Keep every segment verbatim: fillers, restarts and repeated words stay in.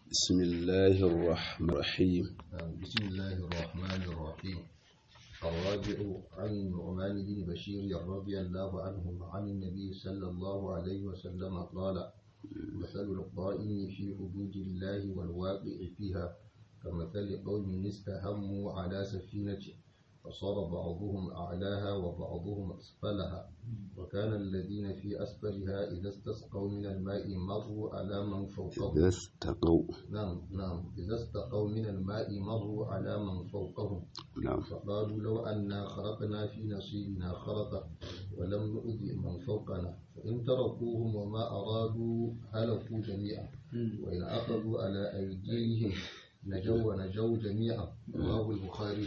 بسم الله الرحمن الرحيم. بسم الله الرحمن الرحيم. الرابع عن نعمان بن بشير رضي الله عنه عن النبي صلى الله عليه وسلم قال: مثل القائم في حدود الله والواقع فيها كمثل قوم استهموا على سفينة فصار بعضهم أعلاها وبعضهم أسفلها وكان الذين في أسفلها إذا استسقوا من الماء مروا على من فوقهم إذا استقوا نعم نعم إذا استقوا من الماء مروا على من فوقهم نعم فقالوا لو أنا خرقنا في نصيبنا خرقا ولم نؤذي من فوقنا فإن تركوهم وما أرادوا هلكوا جميعا وإن أخذوا على أيديهم نجوا ونجوا جميعا رواه البخاري.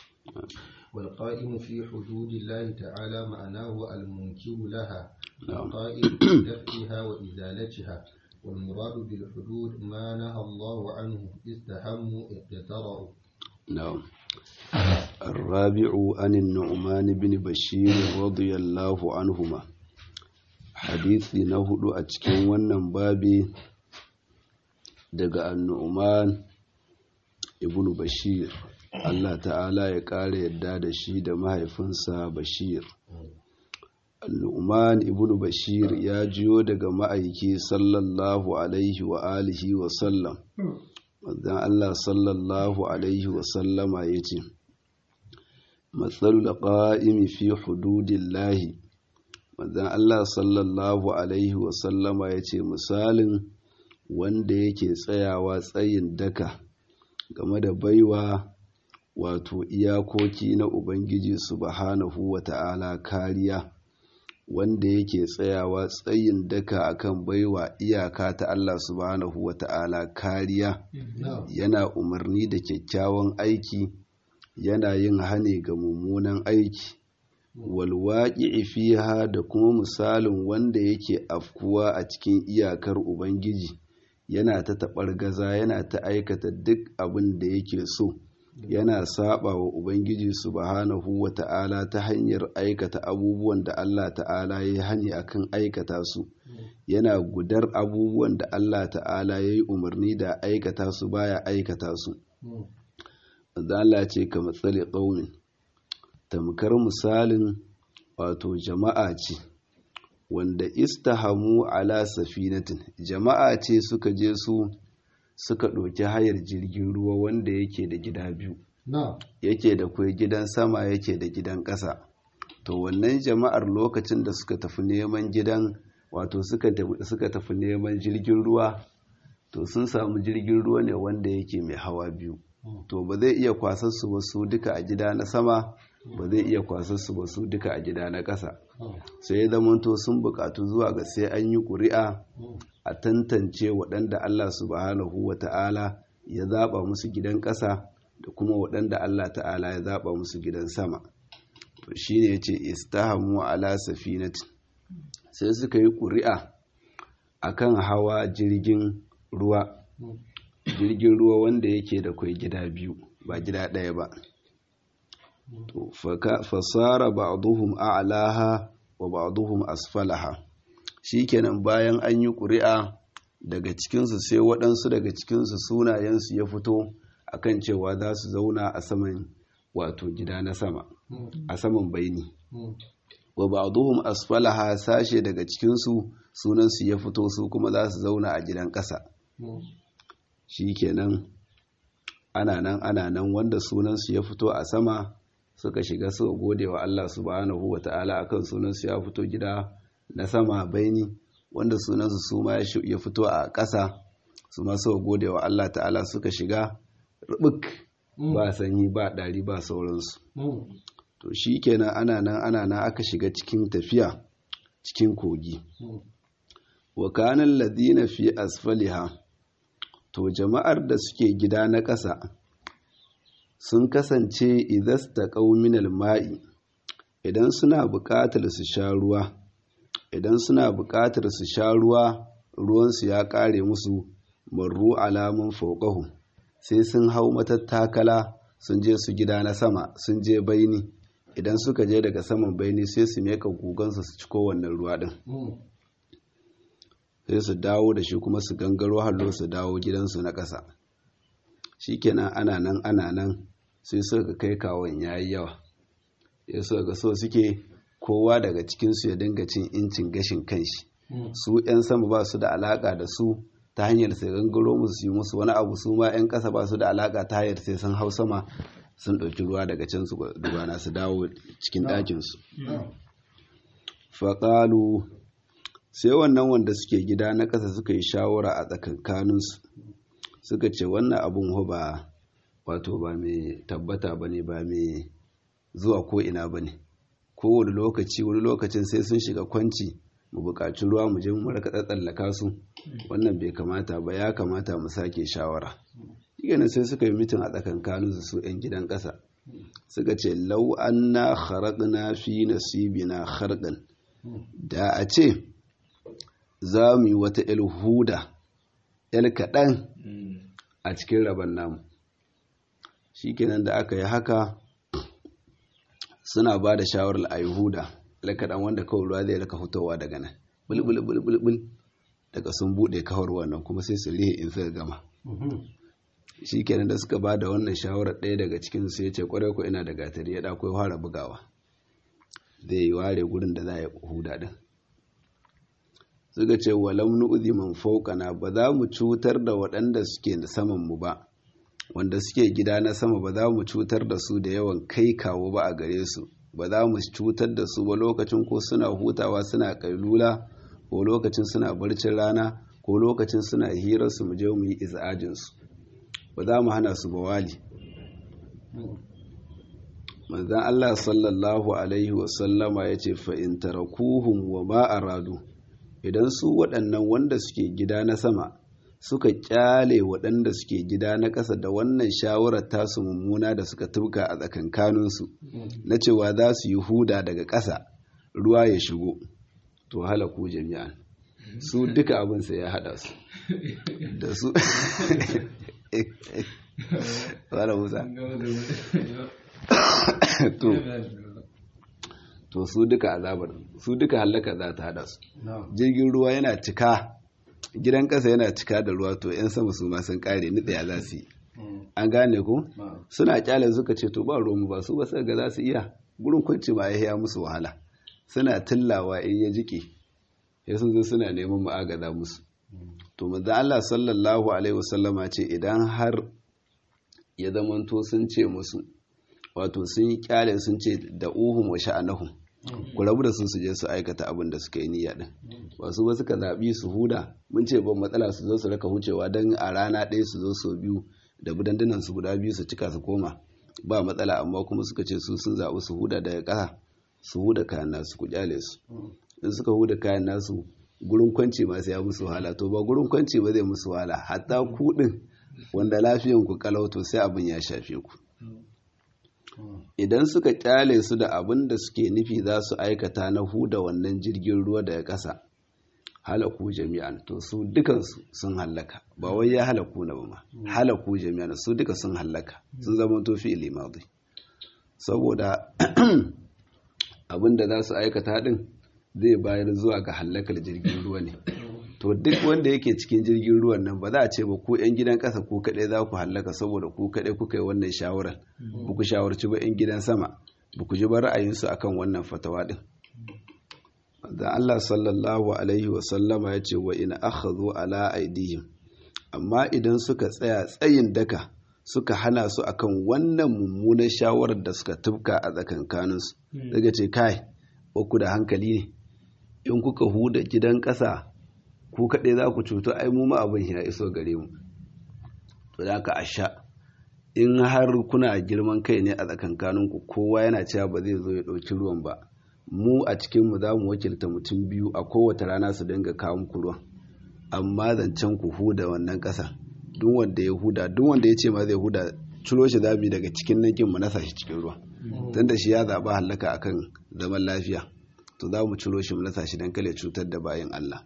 والقائم في حدود الله تعالى معناه المنكر لها القائم بدفعها وإزالتها والمراد بالحدود ما نهى الله عنه استهموا اقترعوا. نعم. الرابع عن النعمان بن بشير رضي الله عنهما. حديثي نهدو أتكين ونن بابي daga annu'man ibn bashir Allah ta'ala ya ƙara yadda da shi da mahaifinsa bashir. annu'man ibn bashir ya jiyo daga ma'aiki sallallahu alaihi wa alihi wa sallam manzon Allah sallallahu alaihi wa sallama yace matsalul qa'imi fi hududillahi. manzon Allah sallallahu alaihi wa sallama yace misalin wanda yake tsayawa tsayin daka game da baiwa wato iyakoki na Ubangiji subhanahu wa ta'ala kariya, wanda yake tsayawa tsayin daka akan baiwa iyaka ta Allah subhanahu wa ta'ala kariya, yana umarni da kyakkyawan aiki, yana yin hane ga mummunan aiki, walwaƙi fiha da kuma misalin wanda yake afkuwa a cikin iyakar Ubangiji. Yana ta taɓar gaza, yana ta aikata duk abin da yake so, yana saba wa Ubangiji subhanahu wa ta'ala ta hanyar aikata abubuwan da Allah ta'ala ya yi hani akan aikata su, yana gudar abubuwan da Allah ta'ala ya yi umarni da aikata su baya aikata su. Allah ce ka matsali ƙaunin, tamkar misalin wato jama'a ce wanda istahamu ala safinatin, jama'a ce suka je su suka ɗauki hayar jirgin ruwa wanda yake da gida biyu, yake da kwai gidan sama yake da gidan ƙasa. To wannan jama'ar lokacin da suka tafi neman gidan wato suka tafi neman jirgin ruwa, to sun samu jirgin ruwa ne wanda yake mai hawa biyu, to ba zai iya kwasar su wasu duka a gida na sama, ba zai iya kwasar su wasu duka a gida na ƙasa. Sai ya zamanto sun buƙatu zuwa ga sai an yi ƙuri'a a tantance waɗanda Allah subhanahu wa ta'ala ya zaɓa musu gidan ƙasa da kuma waɗanda Allah ta'ala ya zaɓa musu gidan sama. To shi ne ya ce istahamu ala safinatin, sai suka yi ƙuri'a a kan hawa jirgin ruwa, jirgin ruwa wanda yake da kwai gida biyu ba gida ɗaya ba. Fasara ba'duhum a'laha wa ba'duhum asfalaha. Shikenan bayan an yi ƙuri'a daga cikinsu sai waɗansu daga cikinsu sunayensu ya fito akan cewa za su zauna a saman wato gida na sama, a saman baini. Wa ba'duhum asfalaha, sashe daga cikinsu sunansu ya fito su kuma za su zauna a gidan ƙasa. Shikenan ana nan ana nan wanda sunansu ya fito a sama suka shiga suka gode wa Allah subhanahu wa ta'ala akan sunansu ya fito gida na sama baini, wanda sunansu su ma ya fito a ƙasa su ma suka gode wa Allah ta'ala suka shiga rubuk ba sanyi ba ɗari ba sauransu. To shi kenan ana nan ana nan aka shiga cikin tafiya cikin kogi. Wa kanan ladina fi asfaliha, to jama'ar da suke gida na ƙasa sun kasance idasta ƙauminal ma'i, idan suna buƙatar su sha ruwa, idan suna buƙatar su sha ruwa ruwansu ya ƙare musu, marru alamun fauƙahu, sai sun hau matattakala sun je su gida na sama, sun je baini, idan suka je daga saman baini sai su meka gugansu su ci kowanne ruwa ɗin. sai su dawo da shi kuma su gangaro hallo su dawo gidansu na ƙasa. Shikenan ana nan ana nan sai suka kai kawon yayi yawa, ya suka ga so suke kowa daga cikinsu ya dinga cin incin gashin kanshi. Su 'yan sama ba su da alaka da su ta hanyar sai gangaro musu su yi musu wani abu, su ma 'yan ƙasa ba su da alaka ta hanyar sai sun hau sama sun ɗauki ruwa daga can su dubana su dawo cikin ɗakinsu. Faƙalu sai wannan wanda suke gida na ƙasa suka yi shawara a tsakankaninsu suka ce wannan abun ba wato ba mai tabbata ba ne, ba mai zuwa ko ina ba ne, kowane lokaci wani lokacin sai sun shiga kwanci mu buƙaci ruwa mu je mu raka tsallaka su, wannan bai kamata ba, ya kamata mu sake shawara. Yana sai suka yi mitin a tsakankanin su 'yan gidan ƙasa suka ce lau anna kharaqna fi nasibina kharqan, da a ce za mu yi wata el huda el kaɗan a cikin rabon namu. Shikenan da aka yi haka suna ba da shawarar a yi huda el kaɗan wanda kawai ruwa zai raka fitowa daga nan bulbulbulbul daga sun buɗe kawar wannan kuma sai su rihe in suka gama. Shi kenan da suka ba da wannan shawarar ɗaya daga cikin su ya ce kwarai ko ina da gatari ya ɗako ya fara bugawa zai yi ware gurin da za a yi huda ɗin. Suka ce walam nu'zi man fawqana, ba za mu cutar da waɗanda suke da saman mu ba, wanda suke gida na sama ba za mu cutar da su da yawan kai kawo ba a gare su, ba za mu cutar da su ba lokacin ko suna hutawa suna kailula ko lokacin suna barcin rana ko lokacin suna hirar su mu je mu yi izajin su, ba za mu hana su bawali. Manzon Allah sallallahu alaihi wasallama ya ce fa in tarakuhum wa ma aradu, idan su waɗannan wanda suke gida na sama suka kyale waɗanda suke gida na ƙasa da wannan shawarar tasu mummuna da suka tubka a tsakankaninsu na cewa za su yi huda daga ƙasa ruwa ya shigo, to halaku jami'an, su duka abin sai ya haɗa su da su wala musa to su duka azabar su duka halaka za ta haɗa su. Jirgin ruwa yana cika, gidan ƙasa yana cika da ruwa, to 'yan sama su ma sun ƙare ni tsaya za su yi. An gane ku suna kyale suka ce to ba romu ba su ba sai ga za su iya, gurin kwanci ma ya musu wahala, suna tillawa in ya jike ya sun zo suna neman ma'agaza musu. To manzo Allah sallallahu alaihi wasallama ce idan har ya zamanto sun ce musu wato sun yi kyale sun ce da uhum wa sha'anahum, ku rabu da su su je su aikata abin da suka yi niyya din, ba su ba suka zaɓi su huda, mun ce ban matsala su zo su raka hucewa don a rana ɗaya su zo su biyu da budandunan su guda biyu su cika su koma ba matsala, amma kuma suka ce su sun zaɓi su huda daga ƙasa su huda kayan nasu ku kyale su. In suka huda kayan nasu gurin kwanci ma sai ya musu wahala, to ba gurin kwanci ba zai musu wahala, hatta ku din wanda lafiyan ku kalauto sai abin ya shafe ku. Idan suka kyale su da abin da suke nufi za su aikata na huda wannan jirgin ruwa daga ƙasa, halaku jami'an, to su dukansu sun hallaka, ba wai ya halaku na ba ma, halaku jami'an su duka sun hallaka, sun zama to fi'ili madi, saboda abin da za su aikata din zai bayar zuwa ga hallakar jirgin ruwa ne. To duk wanda yake cikin jirgin ruwan nan ba za a ce ba ku 'yan gidan ƙasa ku kaɗai za ku hallaka saboda ku kaɗai kuka yi wannan shawarar, ba ku shawarci ba 'yan gidan sama, ba ku ji ba ra'ayinsu akan wannan fatawa din. Da Allah sallallahu alaihi wasallama ya ce wa in akhadhu ala aidihim, amma idan suka tsaya tsayin daka suka hana su akan wannan mummunan shawarar da suka tufka a tsakankaninsu, daga ce kai ba ku da hankali ne, in kuka huda gidan ƙasa ku kaɗai za ku cuto, ai mu ma abin ya iso gare mu, to da ka asha in har kuna girman kai ne a tsakankaninku kowa yana cewa ba zai zo ya ɗauki ruwan ba, mu a cikinmu za mu wakilta mutum biyu a kowace rana su dinga kawo muku ruwan, amma zancen ku huda wannan ƙasa duk wanda ya huda duk wanda ya ce ma zai huda ciro shi zabi daga cikin nankin mu nasa shi cikin ruwa, tunda shi ya zaɓa hallaka akan zaman lafiya, to za mu ciro shi mu nasa shi don kale cutar da bayan Allah.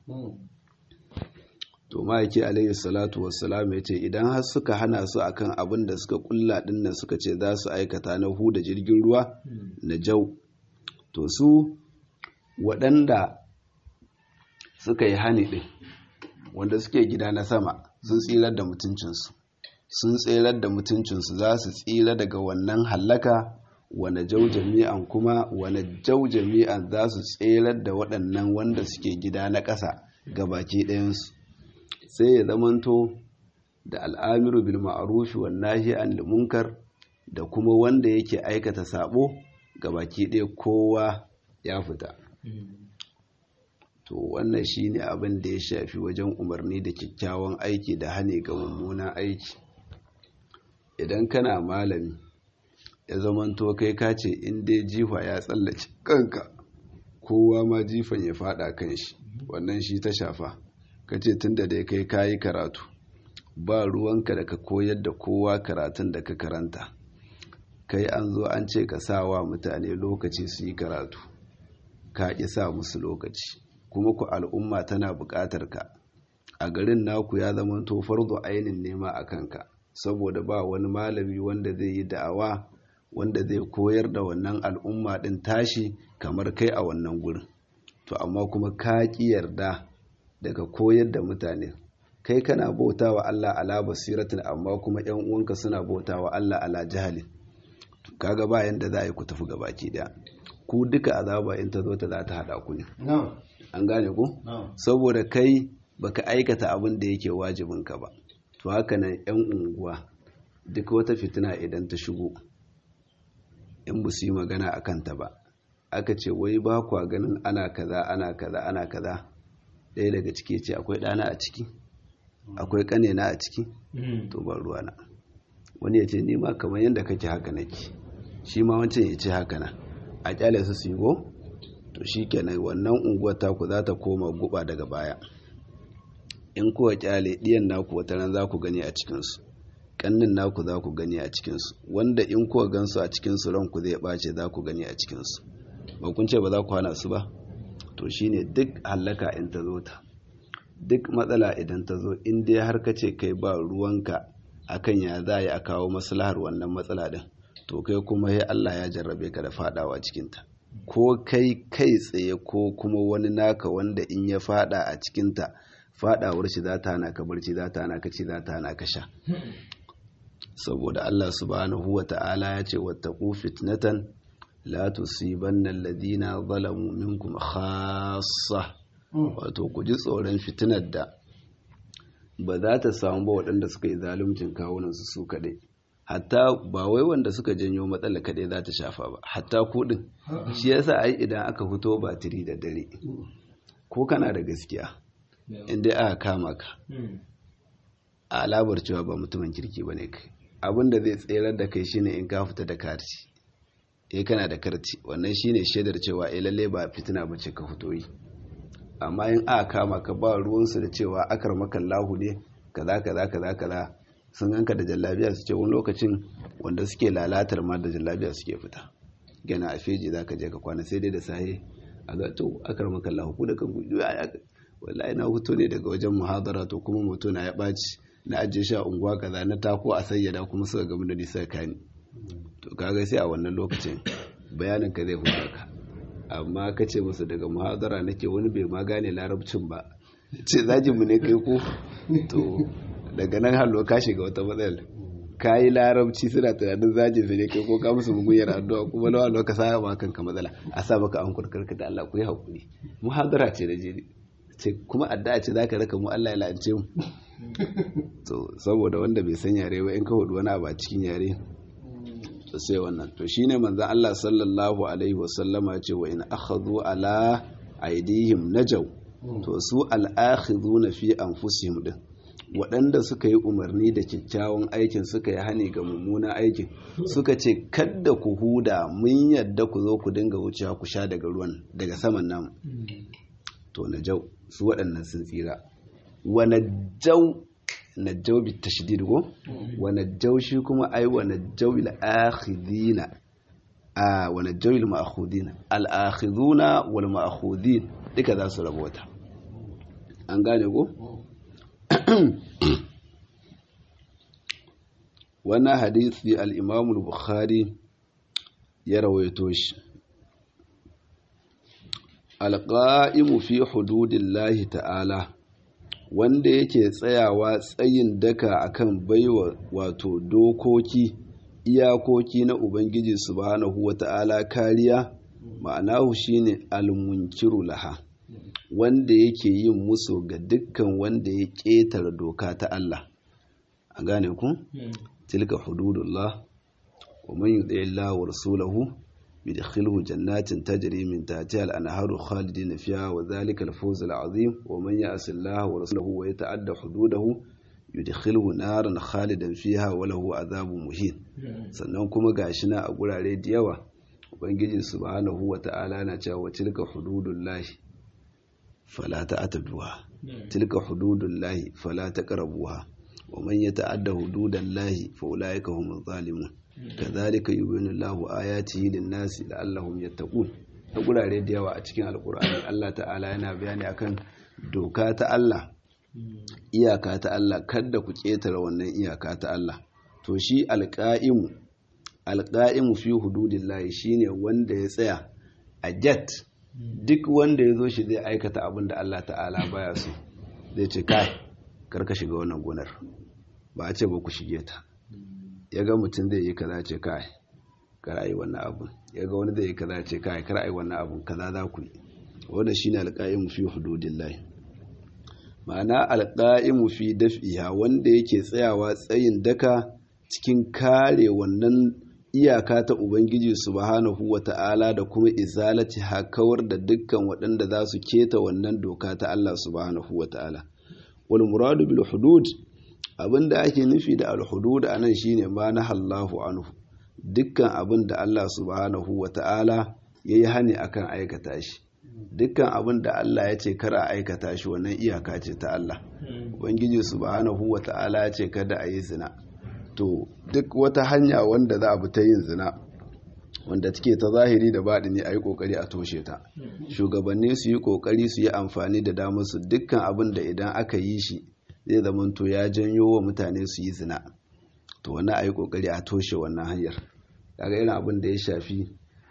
To ma'aiki alayhi salatu wassalam ya ce idan har suka hana su akan abin da suka kulla dinnan suka ce za su aikata na huda jirgin ruwa na jau, to su waɗanda suka yi hani ɗin wanda suke gida na sama sun tsirar da mutuncinsu sun tsirar da mutuncinsu za su tsira daga wannan hallaka wane jau jami'an kuma wane jau jami'an za su tsirar da waɗannan wanda suke gida na ƙasa ga baki ɗayansu sai ya zamanto da al'amiru bil ma'arufi wan nahi anil munkar da kuma wanda yake aikata sabo ga baki ɗaya kowa ya fita. To wannan shine abin da ya shafi wajen umarni da kyakkyawan aiki da hane ga mummunan aiki. Idan kana malami ya zamanto kai ka ce in dai jifa ya tsallace kanka kowa ma jifan ya fada kan shi, wannan shi ta shafa. Ka ce tunda dai kai kayi karatu ba ruwanka da ka koyar da kowa karatun da ka karanta, kai an zo an ce ka sa wa mutane lokaci su yi karatu ka ƙi sa musu lokaci, kuma ku al'umma tana buƙatar ka a garin naku ya zama to fardu ainin nema a kanka, saboda ba wani malami wanda zai yi da'awa wanda zai koyar da wannan al'umma ɗin tashi kamar kai a wannan gurin. To amma kuma ka ƙi yarda daga koyar da mutane, kai kana bauta wa Allah ala basiratin amma kuma ‘yan uwanka suna bauta wa Allah ala jahalin. Kaga ba yanda za a yi ku tafi gabaki daya, ku duka azaba in ta zo ta za ta haɗa ku ne. An gane ku? Saboda kai baka aikata abin da yake wajibinka ba. To haka nan ‘yan unguwa duk wata fitina idan ta shigo in ba su yi magana a kanta ba, aka ce wai ba kwa ganin ana kaza ana kaza ana kaza, ɗaya daga ciki ce akwai ɗana a ciki, akwai ƙanena a ciki, to ba ruwana. Wani ya ce ni ma kamar yadda kake haka nake, shi ma wancan ya ce haka na, a kyale su su yi go, to shi kenan wannan unguwar taku za ta koma guba daga baya. In kuwa kyale ɗiyan naku wata ran za ku gani a cikinsu, ƙannin naku za ku gani a cikinsu, wanda in kuwa gansu a cikinsu ranku zai ɓace za ku gani a cikinsu. Ba kun ce ba za ku hana su ba? To shi ne duk hallaka in ta zo ta, duk matsala idan ta zo, in dai har ka ce kai ba ruwanka akan ya za a kawo maslahar wannan matsala din, to kai kuma ya Allah ya jarrabe ka da fadawa cikinta, ko kai kai tsaye ko kuma wani naka wanda in ya fada a cikinta fadawar shi za ta hana ka barci, za ta hana ka ci, za ta hana ka sha. Saboda Allah subhanahu wa ta'ala ya ce wattaqu fitnatan la tusibanna alladhina zalamu minkum khassa, wato ku ji tsoron fitinar da ba za ta samu ba waɗanda suka yi zaluncin kawunansu su kaɗai, hatta ba wai wanda suka janyo matsala kaɗai za ta shafa ba, hatta kuɗin. Shi yasa ai idan aka fito batiri da dare, ko kana da gaskiya inda aka kama ka a alabar cewa ba mutumin kirki ba ne kai, abin da zai tserar da kai shine in ka fita da karti, eh kana da karti, wannan shine shaidar cewa eh lalle ba fitina bace ka fito yi. Amma in aka kama ka ba ruwansu da cewa akar makallahu ne kaza kaza kaza kaza, sun ganka da jallabiya su ce wani lokacin wanda suke lalatar ma da jallabiya suke fita, gana a feji za ka je ka kwana sai dai da sahe a ga to akar makallahu ku da kan gudu, wallahi na huto ne daga wajen muhadara, to kuma moto na ya ɓaci na ajiye shi a unguwa kaza na tako a sayyada kuma suka gamu da ni suka kani. To kaga sai a wannan lokacin bayanin ka zai huta ka, amma ka ce musu daga muhadara nake, wani bai ma gane larabcin ba, ce zajinmu ne kai ko, to daga nan hallo ka shiga wata matsala. Ka yi larabci suna tunanin zajin su ne kai ko ka musu mugunyar addu'a, kuma lawa lo ka sa ma kanka matsala, a sa maka an kurkarka da Allah ku yi hakuri. Muhadara ce da jini ce kuma addu'a ce zaka raka mu Allah ya la'ance mu. To saboda wanda bai san yare ba in ka hudu wani abu a cikin yare to sai wannan. To shine manzon Allah sallallahu alaihi wasallama ce wa in akhadhu ala aidihim najaw, to su al-akhidhuna fi anfusihim din, waɗanda suka yi umarni da kyakkyawan aikin suka yi hani ga mummunan aikin, suka ce kadda ku huda mun yadda ku zo ku dinga wucewa ku sha daga ruwan daga saman namu, to najau su waɗannan sun tsira. Wa najau, najau bi tashdid go, wa najau shi kuma ai wa najau bil akhidina, a wa najau bil ma'khudina, al akhiduna wal ma'khudin duka za su rabota. An gane go? Wannan hadisi al-Imam al-Bukhari ya rawaito shi. Al-qa'imu fi hududillahi ta'ala, wanda yake tsayawa tsayin daka akan baiwa wato dokoki iyakoki na ubangiji subhanahu wata'ala kariya ma'anahu shine almunkiru laha wanda yake yin musu ga dukkan wanda ya ƙetare doka ta Allah a gane ku tilka hududullah wa man yuti Allah wa rasulahu yudkhilhu jannatin tajri min tahtiha al-anharu khalidin fiha wa dhalika al-fawz al-azim wa man ya'si Allah wa rasulahu wa yata'adda hududahu yudkhilhu naran khalidan fiha wa lahu adhabun muhin sannan kuma gashi na a gurare da yawa ubangiji subhanahu wata'ala na cewa tilka hududullahi fala ta'taduha tilka hududullahi fala taqrabuha wa man yata'adda hududallahi fa ulaika humuz zalimun kadhalika yubayyinu Allahu ayatihi lin-nasi la'allahum yattaqun a gurare da yawa a cikin alqur'ani Allah ta'ala yana bayani akan doka ta Allah iyaka ta Allah kada ku ketare wannan iyaka ta Allah to shi alqa'imu alqa'imu fi hududillahi shine wanda ya tsaya a jet duk wanda ya zo shi zai aikata abin da Allah ta'ala baya so zai ce kai karka shiga wannan gonar ba a ce ba ku shige ta ya ga mutum zai yi kaza ce kai kar ai wannan abun ya ga wani zai yi kaza ce kai kar ai wannan abun kaza za ku yi wanda shine alqa'imu fi hududillahi ma'ana alqa'imu fi daf'iha wanda yake tsayawa tsayin daka cikin kare wannan iyaka ta ubangiji subhanahu wata'ala da kuma izalati hakawar da dukkan waɗanda za su keta wannan doka ta Allah subhanahu wata'ala wal muradu bil hudud abinda ake nufi da al hudud anan shine ma nahallahu anhu dukkan abinda Allah subhanahu wata'ala yayi hani akan aikata shi dukkan abinda Allah ya ce kar a aikata shi wannan iyaka ce ta Allah ubangiji subhanahu wata'ala ya ce kada a yi zina to duk wata hanya wanda za a bi ta yin zina wanda take ta zahiri da baɗini a yi ƙoƙari a toshe ta shugabanni su yi ƙoƙari su yi amfani da damar su dukkan abin da idan aka yi shi zai zamanto ya janyo wa mutane su yi zina to wani a yi ƙoƙari a toshe wannan hanyar kaga irin abin da ya shafi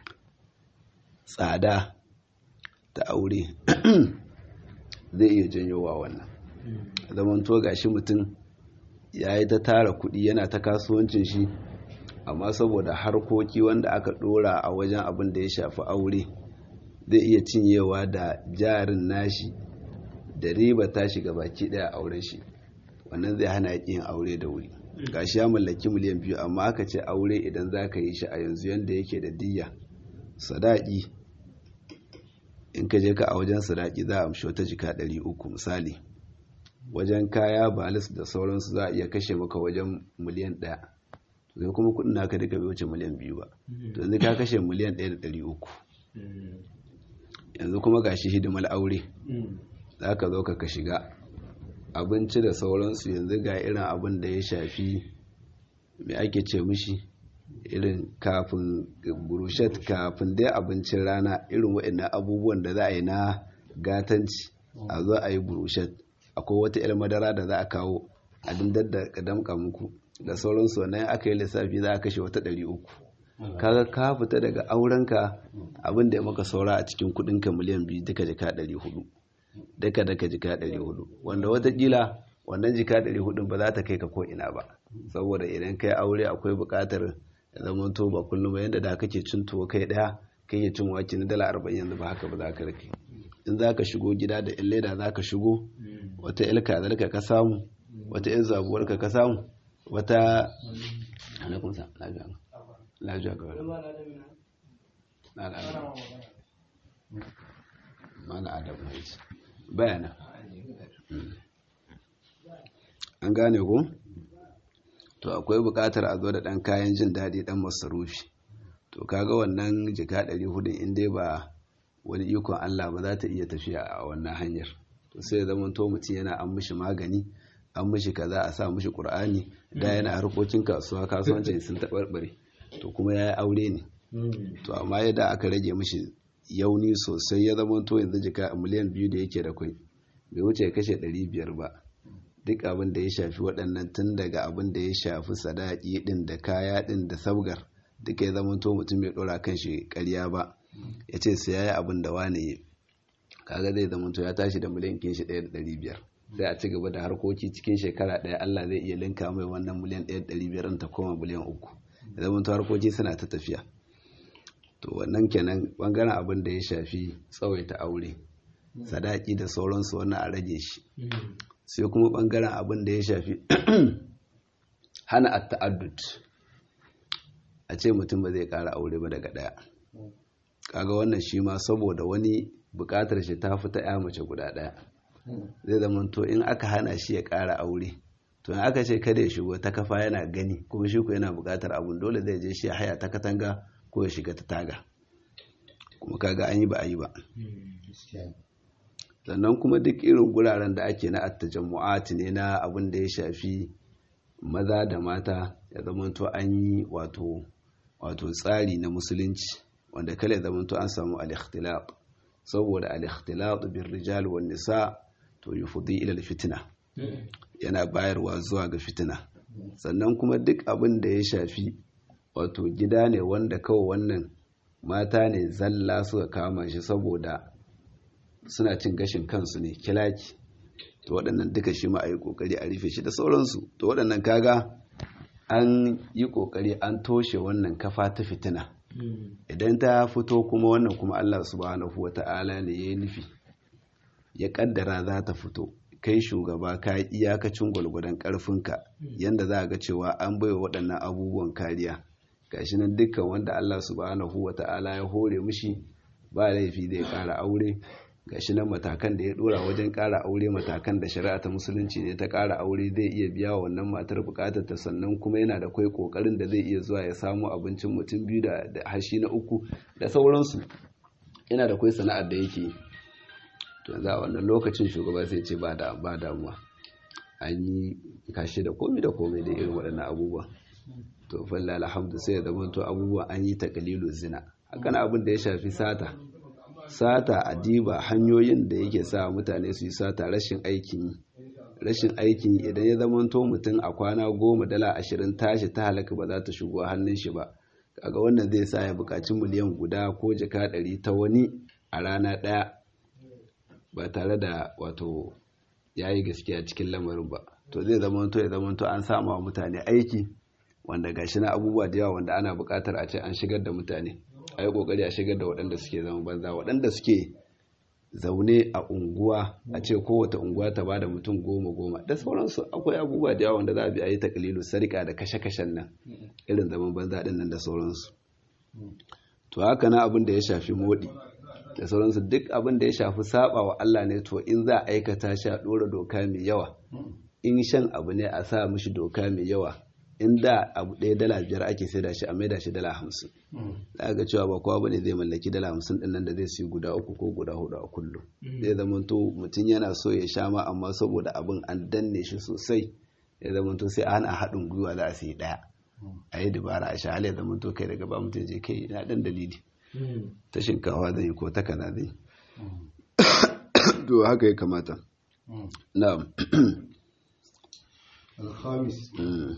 tsada ta aure zai iya janyo wa wannan zamanto gashi mutum ya yi ta tara kuɗi yana ta kasuwancin shi amma saboda harkoki wanda aka ɗora a wajen abin da ya shafi aure zai iya cinyewa da jarin nashi da riba ta shiga baki ɗaya auren shi wannan zai hana yin aure da wuri gashi ya mallaki miliyan biyu amma aka ce aure idan za ka yi shi a yanzu yanda yake da diyya sadaki in ka je ka a wajen sadaki za a amshi wata jika ɗari uku misali wajen kaya balis da sauransu za a iya kashe maka wajen miliyan ɗaya zai kuma kudin naka duka bai wuce miliyan biyu ba to yanzu ka kashe miliyan ɗaya da ɗari uku yanzu kuma ga shi hidimar aure za ka zo ka shiga abinci da sauransu yanzu ga irin abin da ya shafi mai ake ce mishi irin kafin burushet kafin dai abincin rana irin waɗannan abubuwan da za a yi na gatanci a zo a yi burushet akwai wata 'yar madara da za a kawo a dindar da kadamka muku da sauransu wannan aka yi lissafi za a kashe wata ɗari uku kaga ka fita daga aurenka abin da ya maka saura a cikin kudinka miliyan biyu duka jika ɗari hudu duka daga jika ɗari hudu wanda watakila wannan jika ɗari hudu ba za ta kai ka ko ina ba saboda idan kai aure akwai buƙatar ya zama to ba kullum ba yadda da kake cin tuwo kai ɗaya kai ya cin wake na dala arba'in yanzu ba haka ba za ka rike in za ka shigo gida da yan leda za ka shigo wata yan kazarka ka samu wata yan zabuwarka ka samu wata alakunsa lafiya lafiya ga wani na lafiya mana adam na yi bayana an gane ku to akwai bukatar a zo da ɗan kayan jin daɗi ɗan masarufi to kaga wannan jika ɗari hudu in dai ba wani ikon Allah ba za ta iya tafiya a wannan hanyar to sai zaman to mutum yana an mishi magani an mishi kaza a sa mishi Qur'ani da yana harkokin kasuwa kasuwancin sun taɓarɓare to kuma yayi aure ne to amma yadda aka rage mishi yauni sosai ya zaman to yanzu jika miliyan biyu da yake da kai bai wuce ya kashe ɗari biyar ba duk abin da ya shafi waɗannan tun daga abin da ya shafi sadaki ɗin da kaya ɗin da sabgar duka ya zama to mutum bai ɗora kan shi ƙarya ba ya ce sai ya yi abin da wane yi kaga zai zama to ya tashi da miliyan kin shi ɗaya da ɗari biyar sai a ci gaba da harkoki cikin shekara ɗaya Allah zai iya linka mai wannan miliyan ɗaya ɗari biyar ta koma miliyan uku da zaman to harkoki suna ta tafiya. To wannan kenan bangaren abin da ya shafi tsawaita aure sadaki da sauransu wannan a rage shi. Sai kuma bangaren abin da ya shafi hana at-ta'addud, a ce mutum ba zai ƙara aure ba daga ɗaya. Kaga wannan shi ma saboda wani buƙatar shi ta fita ya mace guda ɗaya zai zama to in aka hana shi ya ƙara aure, to in aka ce kada ya shigo ta kafa yana gani kuma shi ko yana buƙatar abun, dole zai je shi ya haya ta katanga ko ya shiga ta taga, kuma kaga an yi ba a yi ba. Sannan kuma duk irin guraren da ake na attajammu'at ne na abin da ya shafi maza da mata, ya zamanto an yi wato wato tsari na musulunci wanda kala ya zamanto an samu al-ikhtilaf, saboda al-ikhtilaf bir rijal wan nisa to yufdi ila al-fitna, yana bayarwa zuwa ga fitina. Sannan kuma duk abin da ya shafi wato gida ne wanda kawai wannan mata ne zalla suka kama shi saboda suna cin gashin kansu ne kilaki, to waɗannan duka shi ma a yi ƙoƙari a rufe shi da sauransu. To waɗannan kaga an yi ƙoƙari an toshe wannan kafa ta fitina. Idan ta fito kuma wannan kuma Allah subhanahu wa ta'ala ne ya yi nufi ya ƙaddara za ta fito, kai shugaba ka yi iyakacin gwalgwadon ƙarfinka yanda za a ga cewa an baiwa waɗannan abubuwan kariya. Gashi nan dukkan wanda Allah subhanahu wa ta'ala ya hore mishi ba laifi zai ƙara aure. Gashi nan matakan da ya dora wajen ƙara aure, matakan da shari'a ta musulunci ne ta ƙara aure, zai iya biya wa wannan matar buƙatar ta, sannan kuma yana da kai ƙoƙarin da zai iya zuwa ya samu abincin mutum biyu da hashi na uku da sauransu, yana da kai sana'ar da yake. To yanzu a wannan lokacin shugaba sai ce ba da ba damuwa, an yi kashi da komai da komai da irin waɗannan abubuwa. To falla alhamdu sai ya zama to abubuwa an yi takalilu zina. Hakan abin da ya shafi sata sata a diba hanyoyin da yake sa mutane su yi sata, rashin aikin yi rashin aikin yi idan ya zamanto mutum a kwana goma dala ashirin tashi ta halaka ba za ta shigo hannun shi ba, kaga wannan zai sa ya buƙaci miliyan guda ko jaka ɗari ta wani a rana ɗaya ba tare da wato ya yi gaskiya cikin lamarin ba. To zai zamanto ya zamanto an sama wa mutane aiki wanda gashi na abubuwa da yawa wanda ana buƙatar a ce an shigar da mutane, a yi ƙoƙari a shigar da waɗanda suke zama banza, waɗanda suke zaune a unguwa a ce kowace unguwa ta bada mutum goma goma da sauransu. Akwai abubuwa da yawa wanda za a bi a yi takalilu sarika da kashe-kashen nan, irin zaman banza ɗin nan da sauransu. To haka na abin da ya shafi moɗi da sauransu, duk abin da ya shafi saba wa Allah ne, to in za a aikata shi a ɗora doka mai yawa. In shan abu ne a sa mishi doka mai yawa. In da abu ɗaya dala biyar ake sai da shi a maida shi dala hamsin. Za ga cewa ba kowa bane zai mallaki dala hamsin ɗin nan da zai siyi guda uku ko guda hudu a kullum. Zai zamanto mutum yana so ya sha ma, amma saboda abin an danne shi sosai, ya zamanto sai ana haɗin gwiwa za a sayi ɗaya a yi dubara a sha, hali ya zamanto kai daga ba mutum je kai na ɗan dalili ta shinkawa zai yi ko ta kaza zai. To haka ya kamata. Na'am. Al-khamis.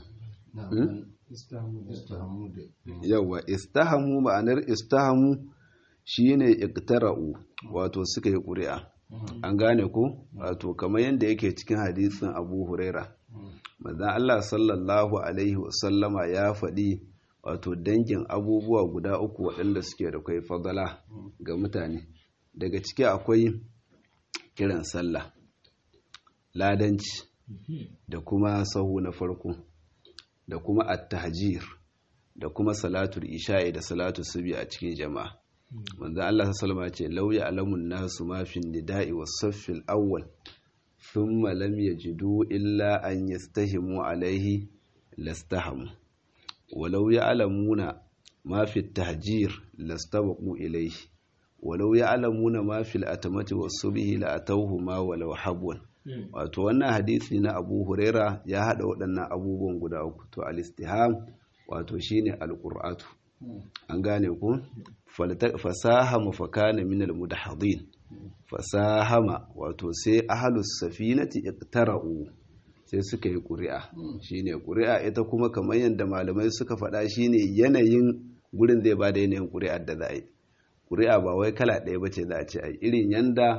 Yawwa, istahamu, ma'anar istahamu shine iqtara'u, wato suka yi ƙuri'a. An gane ko? Wato kamar yadda yake cikin hadisin Abu Huraira, manzon Allah sallallahu alaihi wasallama ya faɗi wato dangin abubuwa guda uku waɗanda suke da kai fadala ga mutane. Daga ciki akwai kiran sallah, ladanci, da kuma sahu na farko, da kuma at-tahjir, da kuma salatul isha'i da salatul subhi a cikin jama'a. Manzo Allah sallallahu alaihi wasallam ce law ya'lamun nasu ma fi nida'i was-saff al-awwal thumma lam yajidu illa an yastahimu alaihi lastahamu walau ya'lamuna ma fi at-tahjir lastabaqu ilayhi walau ya'lamuna ma fi al-atamati was-subhi la atawhuma walau habwan. Wato wannan hadisi na Abu Huraira ya hada waɗannan abubuwan guda uku. To al-istiham wato shine al-qur'atu, an gane ku, fasahama fakana min al-mudahadin. Fasahama wato sai ahlus safinati iqtara'u, sai suka yi ƙuri'a. Shine ƙuri'a ita kuma kamar yadda malamai suka faɗa shine yanayin gurin zai bada yanayin ƙuri'ar da za a yi. Ƙuri'a ba wai kala ɗaya bace za a ce ai, irin yanda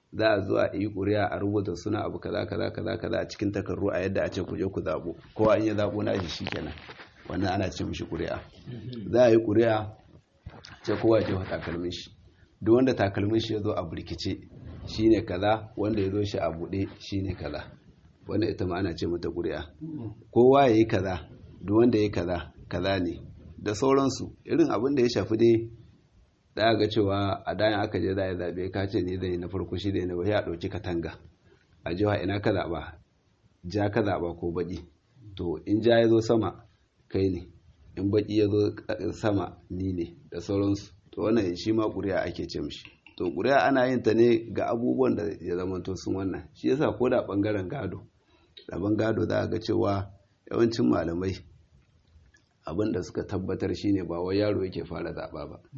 za a zuwa yi ƙuri'a a rubuta suna abu kaza kaza kaza kaza a cikin takarru a yadda a ce ku je ku zaɓo kowa in ya zaɓo na shi shikenan wannan ana ce mishi ƙuri'a. Za a yi ƙuri'a ce kowa je takalmin shi duk wanda takalmin shi ya zo a burkice shine kaza, wanda ya zo shi a buɗe shine kaza. Wanda ita ma ana ce mata ƙuri'a. Kowa ya yi kaza duk wanda ya yi kaza kaza ne da sauransu. Irin abin da ya shafi dai da ga cewa a dayan aka je za a zaɓe ka ce ne zai na farko shi da na bai a ɗauki katanga a jiha ina ka zaɓa ja ka zaɓa ko baƙi, to in ja ya zo sama kai ne, in baƙi ya zo sama ni ne da sauransu. To wannan shi ma ƙuri'a ake ce mishi. To ƙuri'a ana yin ta ne ga abubuwan da ya zamanto sun wannan shi yasa ko da ɓangaren gado rabon gado za a ga cewa yawancin malamai abin da suka tabbatar shine ba wai yaro yake fara zaɓa ba.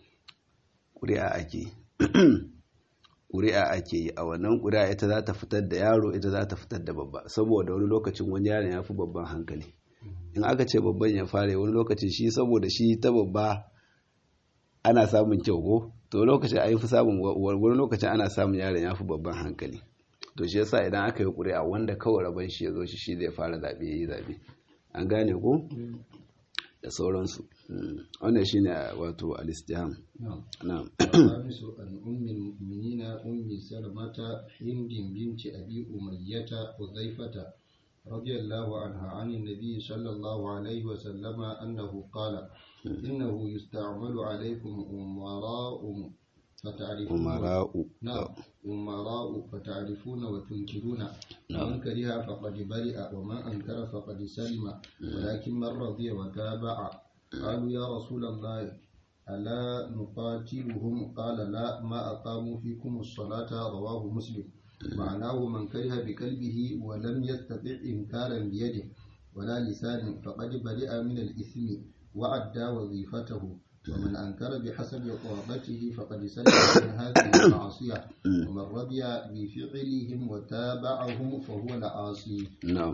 ƙuri'a ake ƙuri'a ake yi a wannan ƙuri'a ita za ta fitar da yaro, ita za ta fitar da babba, saboda wani lokacin wani yaron ya fi babban hankali. In aka ce babban ya fara wani lokacin shi saboda shi ta babba ana samun kyau ko to lokacin a yi fi samun wani lokacin ana samun yaron ya fi babban hankali. To shi yasa idan aka yi ƙuri'a wanda kawai rabon shi ya zo shi shi zai fara zaɓe ya yi zaɓe, an gane ko da sauransu. Wannan shi ne wato al-istiham. Na'am. Al-khamisu an ummi al-mu'minina ummi Salamata Hindin binti Abi Umayyata Huzaifata radiyallahu anha an an-nabi sallallahu alayhi wa sallama annahu qala innahu yusta'malu alaykum umara'un فتعرفون أمراء نعم أمراء فتعرفون وتنكرون ومن كره فقد برئ وما أنكر فقد سلم ولكن من رضي وتابع قالوا يا رسول الله ألا نقاتلهم قال لا ما أقاموا فيكم الصلاة رواه مسلم معناه من كره بقلبه ولم يستطع إنكارا بيده ولا لسان فقد برئ من الإثم وأدى وظيفته ومن أنكر بحسب طاقته فقد سلم من هذه المعصية ومن رضي بفعلهم وتابعهم فهو العاصي. نعم.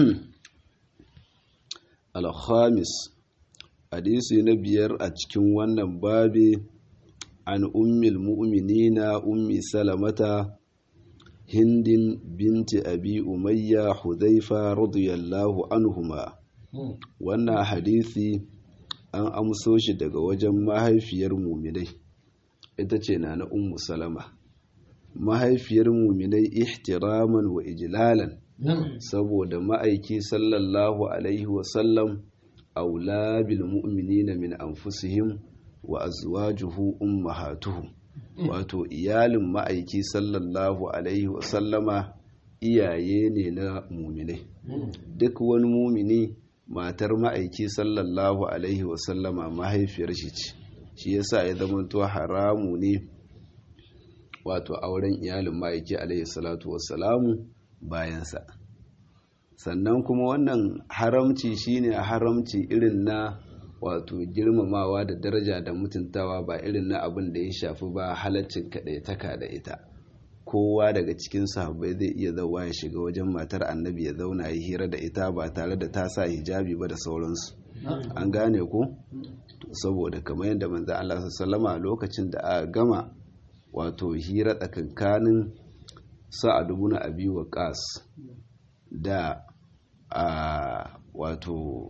الخامس حديث نبير أتكون wannan babi an ummil mu'minina ummi salamata hindin binti abi umayya hudhaifa radiyallahu anhuma. Wannan hadisi an amso shi daga wajen mahaifiyar muminai, ita ce na na ummu salama, mahaifiyar muminai ihtiraman wa ijlalan, saboda ma'aiki sallallahu alaihi wasallam aula bil mu'minina min anfusihim wa azwajuhu ummahatuhum. Wato iyalin ma'aiki sallallahu alaihi wasallama iyaye ne na muminai. Duk wani mumini matar ma'aiki sallallahu alaihi wasallama mahaifiyar shi ce, shi yasa ya zamanto haramu ne wato auren iyalin ma'aiki alaihi salatu wassalamu bayansa. Sannan kuma wannan haramci shine haramci irin na wato girmamawa da daraja da mutuntawa, ba irin na abin da ya shafi ba halaccin kaɗaitaka da ita. Kowa daga cikin sahabbai zai iya zauwa ya shiga wajen matar annabi ya zauna ya hira da ita ba tare da ta sa hijabi ba da sauransu, an gane ko? Saboda kamar yadda manzo Allah sallama lokacin da aka gama wato hira tsakankanin Sa'ad ibn Abi Waqqas da a wato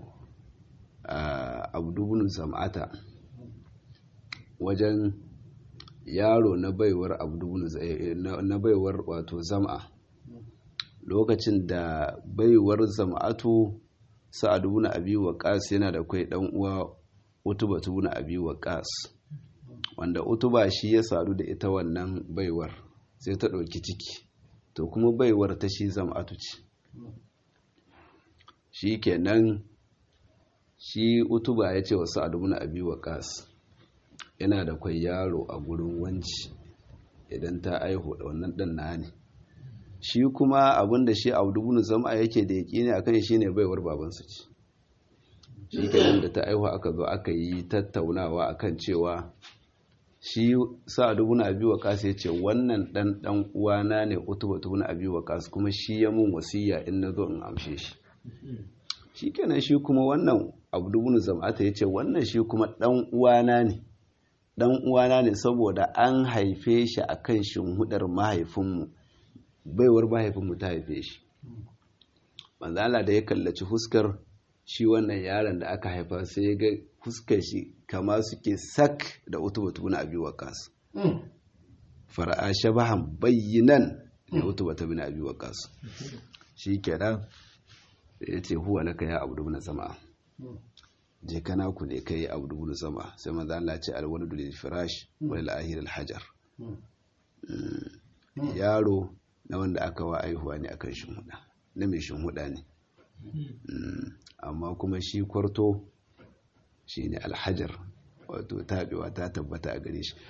Abdu ibn Zam'ata wajen yaro na baiwar abdu na baiwar wato zam'a, lokacin da baiwar zam'atu Sa'ad ibn Abi Waqqas yana da kai dan uwa Utuba ibn Abi Waqqas, wanda Utuba shi ya sadu da ita wannan baiwar sai ta dauki ciki, to kuma baiwar ta shi zam'atu ce. Shikenan shi Utuba ya ce wa Sa'ad ibn Abi Waqqas yana da kwai yaro a gurin wanci, idan ta aihu da wannan dan na ne. Shi kuma abinda shi Abdu ibn Zam'a yake da yaqini akan shi ne baiwar babansa ce. Shi kenan da ta aihu aka zo aka yi tattaunawa akan cewa shi Sa'ad ibn Abi Waqqas ya ce wannan dan dan uwana ne Utba ibn Abi Waqqas, kuma shi ya mun wasiya in nazo in amshe shi. Shi kenan shi kuma wannan Abdu ibn Zam'a ya ce wannan shi kuma dan uwana ne dan uwana ne saboda an haife shi akan shinhudar mahaifinmu, baiwar mahaifinmu ta haife shi. manzo Allah da ya kallaci huskar shi wannan yaron da aka haifa sai ya ga huskar shi kama suke sak da Utbatu bin Abi Waqqas. Fara'a shabahan bayyinan da Utbatu bin Abi Waqqas. Shikenan ya ce huwa laka ya Abdu bin Sama. Je kana ku ne kai Abdu bin Sama, sai manzo Allah ya ce alwaladu lil firash wa lil ahir al hajar. Yaro na wanda aka wa aihuwa ne akan shinhuda, na mai shinhuda ne. Amma kuma shi kwarto shi ne alhajar, wato taɓewa ta tabbata a gare shi.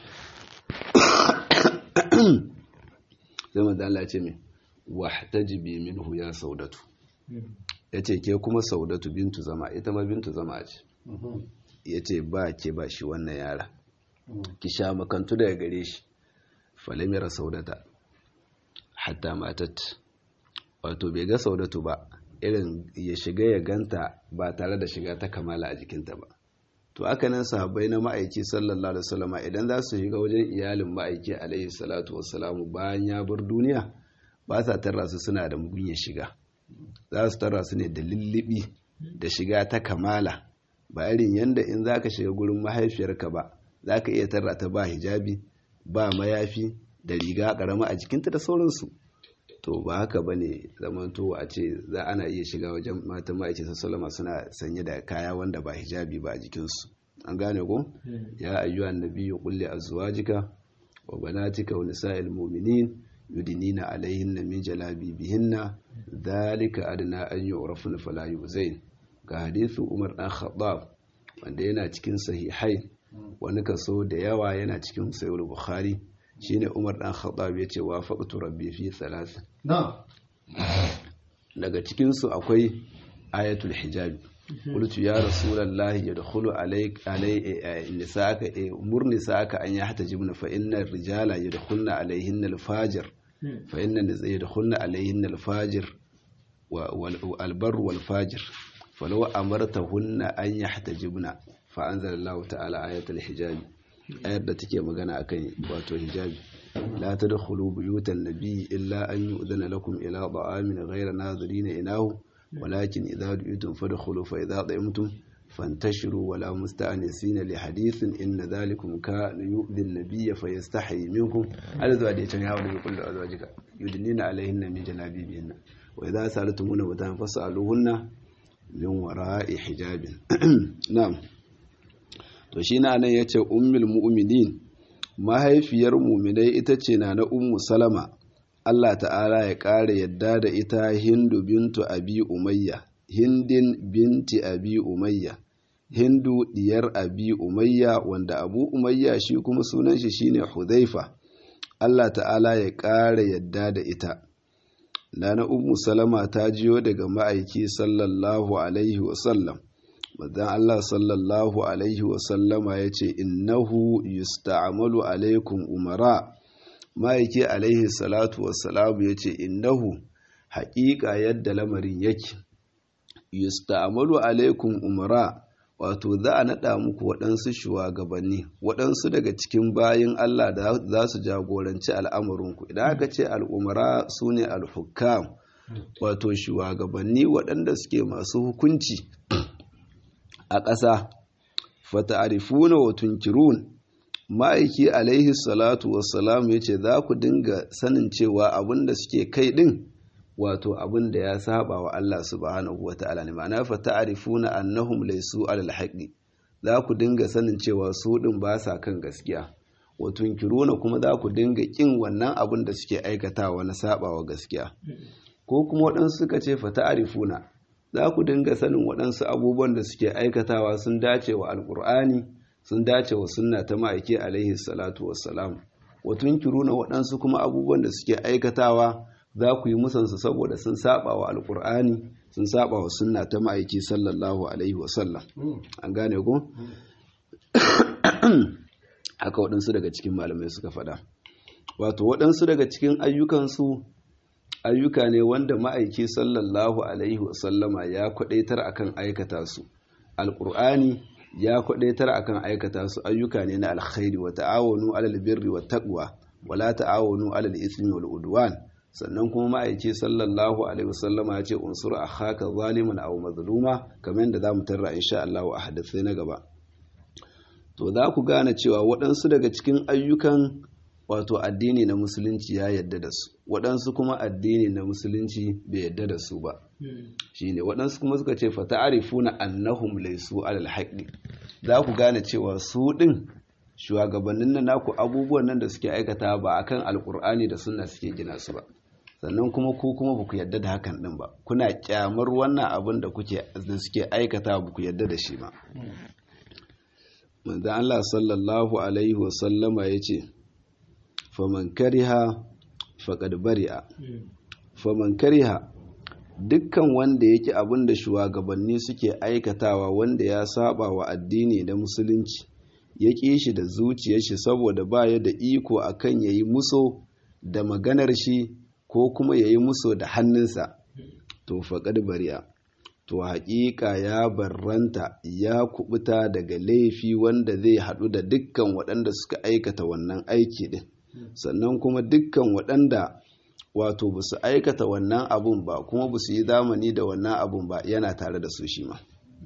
Sai manzo Allah ya ce mai wahtajibi minhu ya Saudatu. Yace ke kuma Saudatu bintu Zama, ita ma bintu Zama ce. Yace ba ke ba shi wannan yara, ki sha makantu daga gare shi. Falamira Saudata hatta matat, wato bai ga Saudatu ba, irin ya shiga ya ganta ba tare da shiga ta kamala a jikinta ba. To aka nan sahabbai na ma'aiki sallallahu alaihi wasallam idan za su shiga wajen iyalin ma'aiki alaihi salatu wassalamu bayan ya bar duniya, ba sa tarra su suna da mugun ya shiga. Za su tarra su ne da lullubi da shiga ta kamala, ba irin yanda in za ka shiga gurin mahaifiyarka ba, za ka iya tarra ta ba hijabi, ba mayafi da riga karama a jikinta da sauransu. To ba haka ba ne zamanto a ce za ana iya shiga wajen matan ma'aikin sallama suna sanye da kaya wanda ba hijabi ba a jikinsu. An gane ko? Ya ayyuha annabiyyu qul li azwajika wa banatika wa nisa'il mu'minin yudinina alaihinna min jalabibihinna dhalika adna an yu'rafuna fala yuzain. Ga hadithu Umar dan Khattab wanda yana cikin sahihai, wani kaso da yawa yana cikin sahih Bukhari. Shine Umar dan Khattab yace wa faqtu rabbi fi thalath. na'am Daga cikin su akwai ayatul hijab. Qultu ya rasulullahi yadkhulu alayk alay nisaka umur nisaka an yahtajibna fa inna ar-rijala yadkhuluna alayhinna al-fajir fa inna yadkhuluna alayhinna al-fajir wal albar wal fajir falaw amartahunna an yahtajibna fa anzala Allah ta'ala ayatul hijab. Ayar da take magana akan wato hijabi. La tadkhulu buyutan nabiy illa an yu'dhana lakum ila ta'amin ghayra nadhirina inahu walakin idha du'itum fadkhulu fa idha ta'imtum fantashiru wa la musta'anisina li hadithin inna dhalikum kana yu'dhi an-nabiy fayastahi minkum. Alazwa da tan yawo da kullu azwajika yudnina alayhinna min jalabibihinna wa idha sa'altumuna matan fas'aluhunna min wara'i hijabin. Na'am. To shi na nan ya ce ummul mu'minin, mahaifiyar muminai ita ce na na ummu salama. Allah ta'ala ya ƙara yadda da ita Hindu bintu abi umayya, hindin binti abi umayya, hindu diyar abi umayya, wanda abu umayya shi kuma sunan shi shine hudhaifa. Allah ta'ala ya ƙara yadda da ita. Na na ummu salama ta jiyo daga ma'aiki sallallahu alaihi wasallam. Madan Allah sallallahu alaihi wasallama ya ce innahu yusta'amalu alaikum umara. Ma'aiki alaihi salatu wassalamu ya ce innahu haƙiƙa yadda lamarin yake yusta'amalu alaikum umara, wato za a naɗa muku waɗansu shugabanni, waɗansu daga cikin bayin Allah da za su jagoranci al'amurinku. Idan aka ce al'umara su ne al-hukam, wato shugabanni waɗanda suke masu hukunci a ƙasa. Fata'arifuna wa tunkirun. Ma'aiki alaihi salatu wassalam ya ce za ku dinga sanin cewa abin da suke kai ɗin wato abin da ya saba wa Allah subhanahu wa ta'ala ne. Ma'ana fata'arifuna annahum laysu alal haqqi. Za ku dinga sanin cewa su ɗin ba sa kan gaskiya. Wa tunkiruna kuma za ku dinga ƙin wannan abin da suke aikatawa na saba wa gaskiya. Ko kuma waɗansu suka ce fata'arifuna, za ku dinga sanin waɗansu abubuwan da suke aikatawa sun dace wa alƙur'ani, sun dace wa sunna ta ma'aiki alaihi salatu wassalam. Wa tunkiruna waɗansu kuma abubuwan da suke aikatawa za ku yi musansu saboda sun saba wa alƙur'ani, sun saba wa sunna ta ma'aiki sallallahu alaihi wasallam. An gane ko? Haka waɗansu daga cikin malamai suka faɗa. Wato waɗansu daga cikin ayyukansu ayyuka ne wanda ma'aiki sallallahu alaihi wasallama ya kwadaitar akan aikata su. Alƙur'ani ya kwadaitar akan aikata su ayyuka ne na alkhairi wa ta'awanu alal birri wat taqwa wa la ta'awanu alal ismi wal udwan. Sannan kuma ma'aiki sallallahu alaihi wasallama ya ce unsur akhaka zaliman aw mazluma, kamar yadda zamu tarra insha Allah a hadisi na gaba. To za ku gane cewa waɗansu daga cikin ayyukan wato addini na musulunci ya yadda da su, waɗansu kuma addini na musulunci bai yadda da su ba. Shine waɗansu kuma suka ce fata'arifuna annahum laysu alal haqqi, za ku gane cewa su ɗin shugabannin nan naku abubuwan nan da suke aikata ba akan alkur'ani da sunna suke gina su ba. Sannan kuma ku kuma ba ku yadda da hakan ɗin ba, kuna kyamar wannan abin da kuke da suke aikata ba ku yadda da shi ba. Manzo Allah sallallahu alaihi wa sallama yace faman kariha faqad bari'a. Faman kariha, dukkan wanda yake abin da shugabanni suke aikatawa wanda ya saba wa addini da musulunci, ya ƙi shi da zuciyar shi saboda baya da iko akan yayi muso da maganar shi ko kuma yayi muso da hannunsa, to faqad bari'a, to haƙiƙa ya barranta, ya kubuta daga laifi wanda zai haɗu da dukkan waɗanda suka aikata wannan aiki ɗin. Sannan kuma dukkan waɗanda wato ba su aikata wannan abun ba kuma ba su yi zamani da wannan abun ba, yana tare da su shi ma.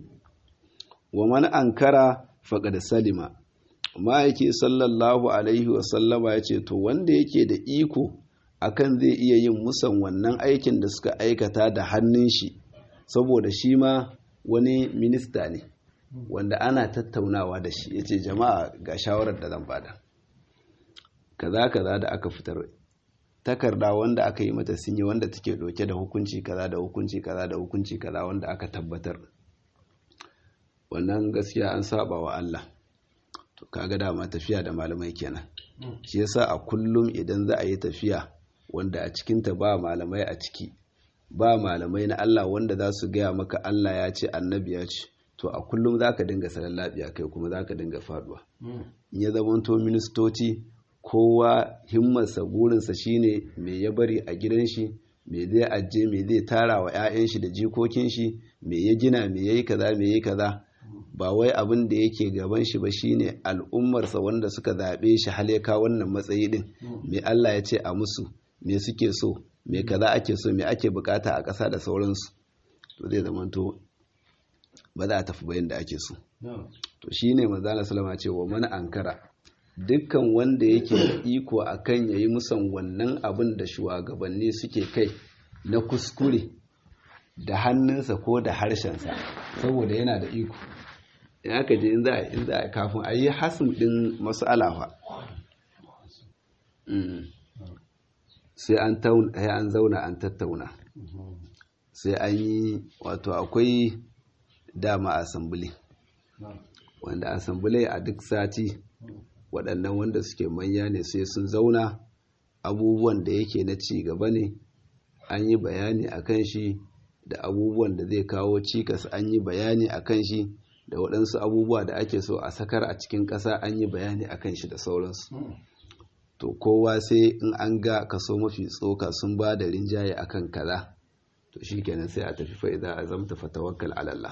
Wa man ankara faqad salima, ma'aiki sallallahu alaihi wa sallama ya ce to wanda yake da iko akan zai iya yin musan wannan aikin da suka aikata da hannun shi, saboda shi ma wani minista ne wanda ana tattaunawa da shi, ya ce jama'a ga shawarar da zan bada kaza kaza da aka fitar, takarda wanda aka yi mata sinye wanda take doke da hukunci kaza da hukunci kaza da hukunci kaza wanda aka tabbatar, wannan gaskiya an saba wa Allah. To kaga dama tafiya da malamai kenan, shi yasa a kullum idan za a yi tafiya wanda a cikinta ba malamai a ciki, ba malamai na Allah wanda za su gaya maka Allah ya ce annabi ya ce, to a kullum za ka dinga salon lafiya kai kuma za ka dinga faduwa. In ya zamanto ministoci kowa himmarsa burinsa shine me ya bari a gidan shi, me zai ajiye, me zai tara wa 'ya'yan shi da jikokin shi, me ya gina, me yayi kaza, me yayi kaza. Ba wai abin da yake gaban shi ba shine al'ummarsa wanda suka zaɓe shi haleka wannan matsayi din, me Allah ya ce a musu, me suke so, me kaza ake so, me ake bukata a ƙasa da sauransu. To zai zamanto ba za a tafi bayan da ake so. To shine manzo Allah sallama ce wa man ankara, dukkan wanda yake da iko akan yayi musan wannan abin da shugabanni suke kai na kuskure da hannunsa ko da harshensa, saboda yana da iko. In aka je in za in za kafin a yi hasim din mas'ala fa sai an tauna, sai an zauna an tattauna, sai an yi wato akwai dama assembly, wanda assembly a duk sati waɗannan wanda suke manya ne sai sun zauna, abubuwan da yake na ci gaba ne an yi bayani a kan shi, da abubuwan da zai kawo cikas an yi bayani a kan shi, da waɗansu abubuwa da ake so a sakar a cikin ƙasa an yi bayani a kan shi da sauransu. To kowa sai in an ga kaso mafi tsoka sun ba da rinjaye akan kaza, to shi kenan sai a tafi fa'iza a zamta fatawakkal ala Allah.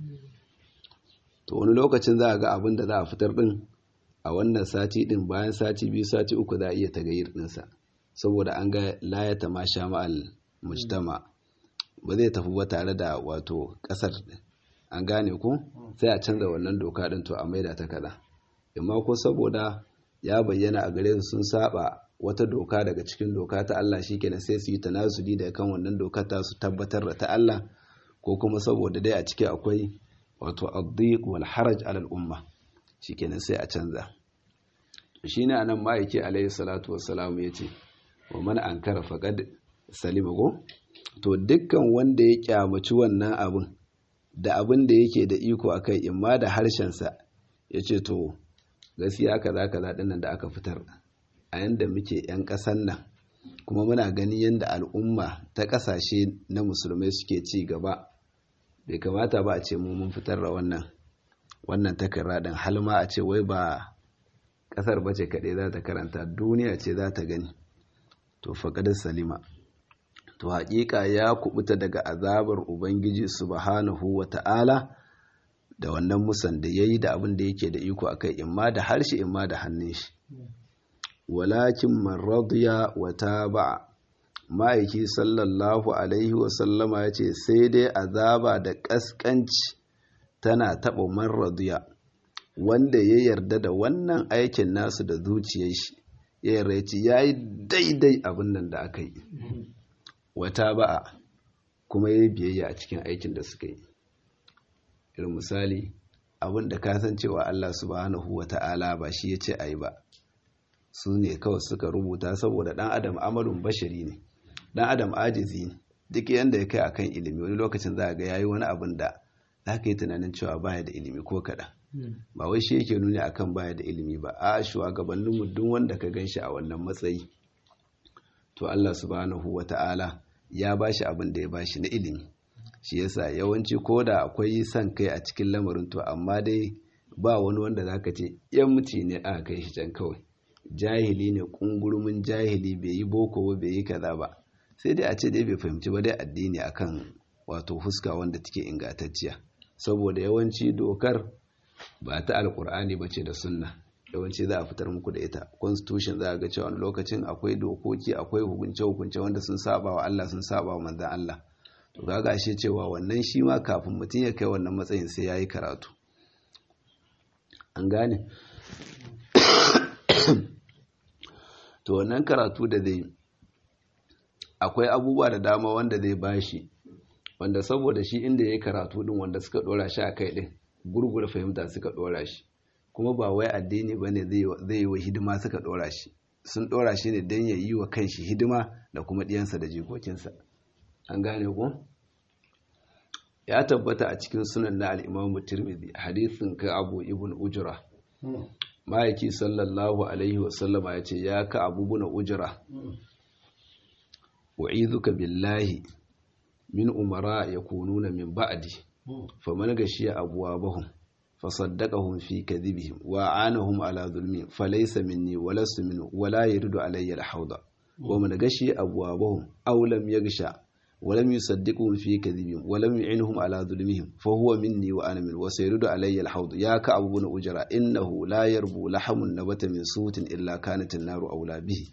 To wani lokacin za a ga abin da za a fitar din a wannan sati din, bayan sati biyu sati uku za a iya tagayyar dinsa, saboda an ga layata ma sha ma'al mujtama, ba zai tafi ba tare da wato kasar, an gane ku, sai a canza wannan doka din to a maida ta kaza. Amma ko saboda ya bayyana a gare su sun saba wata doka daga cikin doka ta Allah, shikenan sai su yi tanazuli da kan wannan doka ta su tabbatar da ta Allah, ko kuma saboda dai a ciki akwai wato ad-dhiq wal haraj ala al-umma, shikenan sai a canza. Shine anan ma'aiki alayhi salatu wassalam yace wa man ankara faqad salima go. To dukkan wanda ya kyamaci wannan abin da abin da yake da iko akai, imma da harshensa yace to gaskiya kaza kaza dinnan da aka fitar a yanda muke yan ƙasan nan, kuma muna ganin yanda al'umma ta ƙasashe na musulmai suke ci gaba, bai kamata ba a ce mu mun fitar da wannan wannan takarda din, halma a ce wai ba ƙasar bace kaɗai za ta karanta, duniya ce za ta gani. To faqad salima, to haƙiƙa ya kubuta daga azabar ubangiji subhanahu wata'ala da wannan musan da yayi da abin da yake da iko akai imma da harshe imma da hannun shi walakin man radiya wa taba'a ma'aiki sallallahu alaihi wa sallama yace sai dai azaba da kaskanci tana taba man radiya wanda ya yarda da wannan aikin nasu da zuciyar shi ya yarda yayi daidai abin nan da aka yi wa taba'a kuma yayi biyayya a cikin aikin da suka yi irin misali abin da ka san cewa Allah subhanahu wata'ala ba shi ya ce ayi ba su ne kawai suka rubuta saboda dan adam amalun bashari ne dan adam ajizi ne duk yanda ya kai akan ilimi wani lokacin za ga yayi wani abin da za ka yi tunanin cewa baya da ilimi ko kaɗan ba wai shi yake nuni akan baya da ilimi ba a shugabannin mu duk wanda ka ganshi a wannan matsayi to Allah subhanahu wata'ala ya bashi abin da ya bashi na ilimi shi yasa yawanci ko da akwai son kai a cikin lamarin to amma dai ba wani wanda zaka ce yan muti ne aka kai shi can kawai jahili ne kungurumin jahili bai yi boko ba bai yi kaza ba sai dai a ce dai bai fahimci ba dai addini akan wato huska wanda take ingantacciya saboda yawanci dokar ba ta alkur'ani ba ce da sunna yawanci za a fitar muku da ita constitution za a ga cewa lokacin akwai dokoki akwai hukunce hukunce wanda sun saba wa Allah sun saba wa manzon Allah to kaga shi cewa wannan shi ma kafin mutum ya kai wannan matsayin sai yayi karatu an gane to wannan karatu da zai akwai abubuwa da dama wanda zai bashi wanda saboda shi inda yayi karatu din wanda suka dora shi a kai din gurgura fahimta suka dora shi kuma ba wai addini bane zai zai yi wa hidima suka dora shi sun dora shi ne dan ya yi wa kanshi hidima da kuma diyansa da jikokinsa an gane ko ya tabbata a cikin sunan na al-Imam Tirmidhi hadisin ka Abu ibn Ujra ma'aiki sallallahu alaihi wasallama ya ce ya ka Abu ibn Ujra u'idhuka billahi min umara yakununa min ba'di faman gashiya abwabahum fasaddaqahum fi kadhibihim wa anahum ala dhulmi falaysa minni walastu minhu wala yuridu alayya al-hawda wa man gashiya abwabahum aw lam yaghsha wa lam yusaddiqhum fi kadhibihim wa lam yu'inhum ala dhulmihim fa huwa minni wa ana min wa sayuridu alayya al-hawd ya ka abu ibn ujra innahu la yarbu lahamun nabata min sutin illa kanat an-naru awla bihi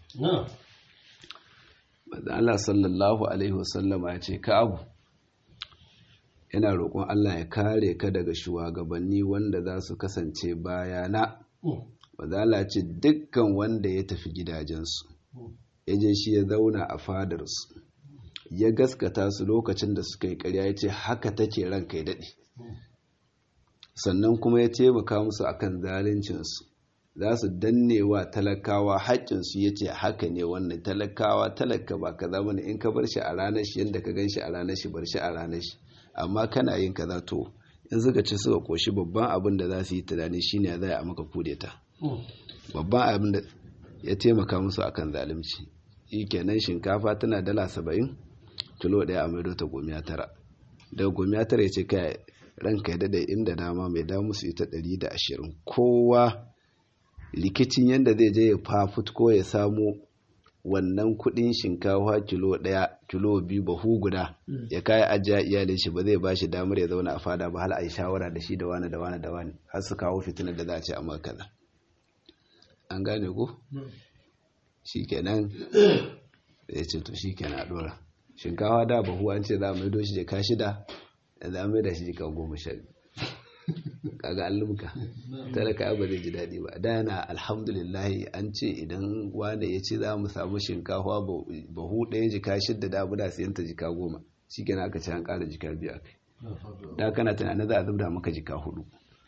manzo Allah sallallahu alaihi wasallama ya ce ka abu yana roƙon Allah ya kare ka daga shugabanni wanda za su kasance bayana manzo Allah ce dukkan wanda ya tafi gidajensu ya je shi ya zauna a fadarsu ya gaskata su lokacin da suka yi ƙarya ya ce haka take ranka ya daɗe sannan kuma ya taimaka musu akan zaluncinsu za su danne wa talakawa haƙƙinsu ya ce haka ne wannan talakawa talaka ba ka zama ne in ka bar shi a ranar shi yadda ka gan shi a ranar shi bar shi a ranar shi amma kana yin kaza to in suka ci suka koshi babban abin da za su yi tunani shine zai a maka kudeta babban abin da ya taimaka musu akan zalunci shi kenan shinkafa tana dala saba'in kilo ɗaya a maido ta gomiya tara daga gomiya tara ya ce kai ranka ya daɗe inda dama mai damu su ita ɗari da ashirin kowa rikicin yadda zai je ya fafut ko ya samu wannan kudin shinkafa kilo daya kilo biyu bahu guda ya kai ajiya iyalin shi ba zai ba shi damar ya zauna a fada ba hal a yi shawara da shi da wani da wani da wani har su kawo fitinar da za a ce a makana an gane ko shi kenan ya ce to shi kenan a dora shinkafa da bahu an ce za a maido shi jika shida da za a maida shi jika goma sha kaga allumka talaka ba zai ji daɗi ba da yana alhamdulillahi an ce idan wanda ya ce za mu samu shinkafa bahu ɗaya jika shidda da abu da siyan ta jika goma shi kenan aka ce an ƙara jika biyu akai da kana tunanin za a zubda maka jika hudu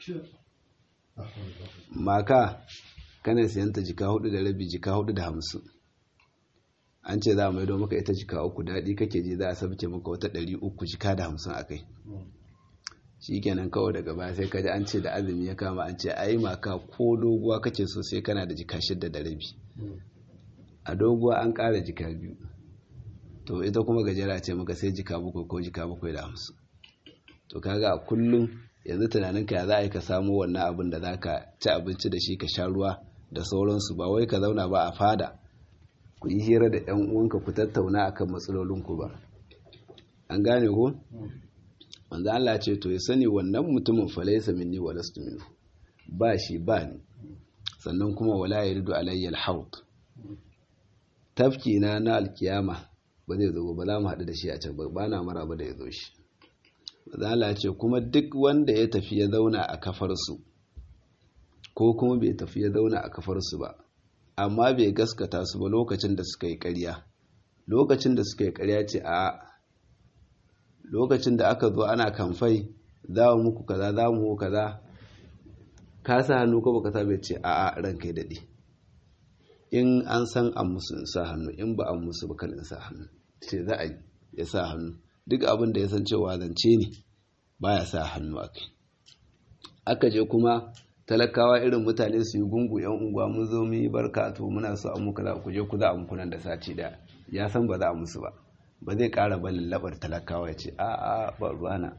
maka kana siyan ta jika hudu da rabi jika hudu da hamsin an ce za a maido maka ita jika uku daɗi kake ji za a sabke maka wata ɗari uku jika da hamsin akai shi kenan kawai daga baya sai kaji an ce da azumi ya kama an ce ai maka ko doguwa kake so sai kana da jika shidda da rabi a doguwa an ƙara jika biyu to ita kuma gajera ce maka sai jika bakwai ko jika bakwai da hamsin to kaga a kullum yanzu tunaninka ya za a yi ka samu wannan abin da za ka ci abinci da shi ka sha ruwa da sauransu ba wai ka zauna ba a fada ku yi hira da yan uwanka ku tattauna akan matsalolinku ba an gane ko manzo Allah ce to ya sani wannan mutumin falaysa minni wa lastu minhu, ba shi ba ni, sannan kuma wala yaridu alayya al-hawd, tafki na na alkiyama ba zai zo ba, za mu haɗu da shi a can ba na maraba da ya zo shi. manzo Allah ce kuma duk wanda ya tafi ya zauna a kafarsu ko kuma bai tafi ya zauna a kafarsu ba amma bai gaskata su ba lokacin da suka yi ƙarya, lokacin da suka yi ƙarya ce a lokacin da aka zo ana kamfai za mu muku kaza za mu muku kaza, ka sa hannu ko baka sa bai ce a a ranka ya daɗe, in an san an musu in sa hannu, in ba an musu ba kan in sa hannu, ce za a yi ya sa hannu, duk abin da ya san cewa zance ne baya sa hannu a kai. Aka je kuma talakawa irin mutane su yi gungu yan unguwa mun zo mu yi barka to muna so an muku za ku je ku za a muku nan da sati da, ya san ba za a musu ba, ba zai ƙara balin labar talakawa ya ce a a ba ruwana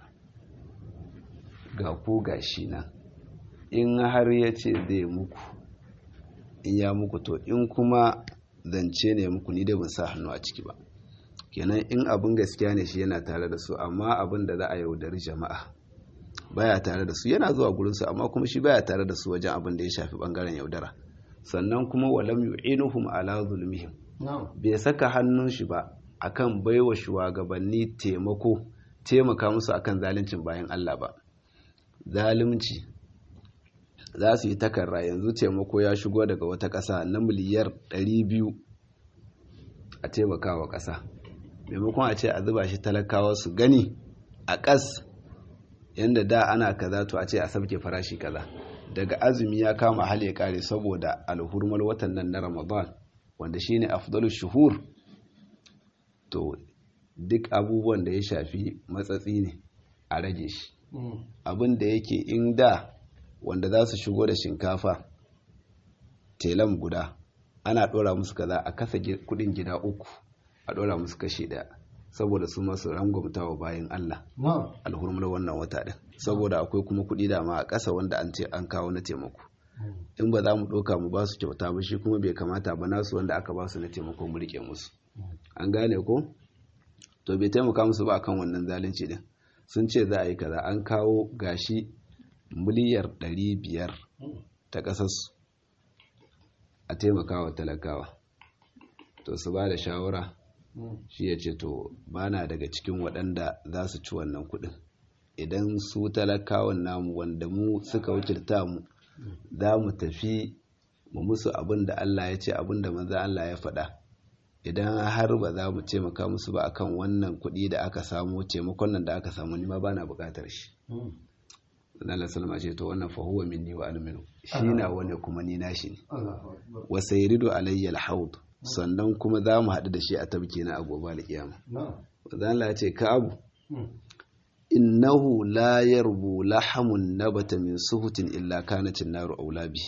ga ku gashi na, in har ya ce zai muku in ya muku to in kuma zance ne muku ni da ban sa hannu a ciki ba. Kenan in abin gaskiya ne shi yana tare da su, amma abin da za a yaudari jama'a baya tare da su, yana zuwa gurin su amma kuma shi baya tare da su wajen abin da ya shafi bangaren yaudara. Sannan kuma walam yu'inuhum ala zulmihim, bai saka hannun shi ba akan baiwa shugabanni taimako, taimaka musu akan zaluncin bayan Allah ba. Zalunci za su yi takarra, yanzu taimako ya shigo daga wata ƙasa na miliyar ɗari biyu a taimakawa ƙasa, maimakon a ce a zuba shi talakawa su gani a ƙas yadda da ana kaza to a ce a sabke farashi kaza, daga azumi ya kama hal ya kare saboda alhurmar watan nan na Ramadan wanda shine afdalu shuhur, to duk abubuwan da ya shafi matsatsi ne a rage shi. Abin da yake in da wanda za su shigo da shinkafa telam guda ana ɗora musu kaza, a kasa kudin gida uku a ɗora musu kashi ɗaya saboda su masu rangwamtawa bayan Allah alhurmar wannan wata ɗin, saboda akwai kuma kuɗi da ma a ƙasa wanda an ce an kawo na taimako. In ba za mu ɗauka mu ba su kyauta ba shi kuma bai kamata ba, nasu wanda aka ba su na taimako mu riƙe musu. An gane ko? To bai taimaka musu ba akan wannan zalunci ɗin, sun ce za a yi kaza, an kawo gashi miliyar ɗari biyar ta ƙasarsu a taimakawa talakawa, to su ba da shawara shi ya ce to ba na daga cikin waɗanda za su ci wannan kuɗin, idan su talakawan namu wanda mu suka wakilta mu za mu tafi mu musu abin da Allah ya ce, abin da manzo Allah ya faɗa, idan har ba za mu taimaka musu ba akan wannan kuɗi da aka samu, taimakon nan da aka samu ni ma ba na buƙatar shi. Allah salama ce to wannan fa huwa minni wa alminu, shi na wani kuma ni nashi ne. Wa sayridu alayya alhawd, sannan kuma za mu haɗu da shi a tabki na gobe alkiyama. Wanda Allah ya ce ka abu innahu la yarbu lahamun nabata min suhutin illa kanatin naru aula bi.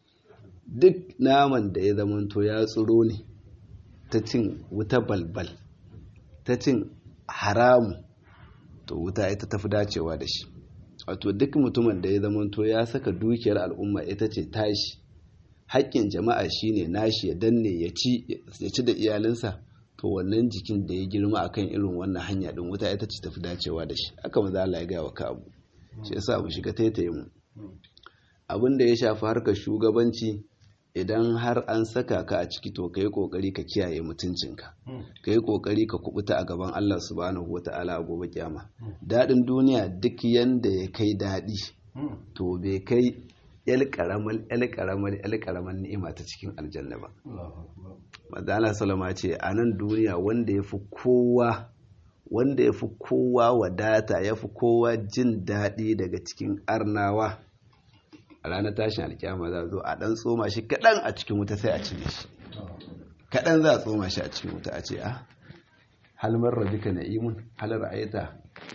Duk naman da ya zamanto ya tsiro ne ta cin wuta balbal, ta cin haramu, to wuta ita tafi dacewa da shi. Wato duk mutumin da ya zamanto ya saka dukiyar al'umma ita ce tashi, haƙƙin jama'a shine nashi ya danne ya ci ya ci da iyalinsa, to wannan jikin da ya girma akan irin wannan hanya din wuta ita ce tafi dacewa da shi. Haka maza Allah ya ga wa Ka'abu, shi yasa mu shiga taitaye mu. Abin da ya shafi harkar shugabanci, idan har an saka ka a ciki to kai kokari ka kiyaye mutuncinka, kai kokari ka kubuta a gaban Allah subhanahu wata'ala a gobe kiyama. Dadin duniya duk yanda ya kai dadi to bai kai yal karamal yal karamal yal karamal ni'ima ta cikin aljanna ba. Manzo Allah sallama ce a nan duniya wanda yafi kowa wanda yafi kowa wadata yafi kowa jin dadi daga cikin arnawa, a ranar tashin alkiyama za zo a dan tsoma shi kadan a cikin wuta sai a cire shi kadan, za a tsoma shi a cikin wuta a ce a hal marra bika na'imun hal ra'aita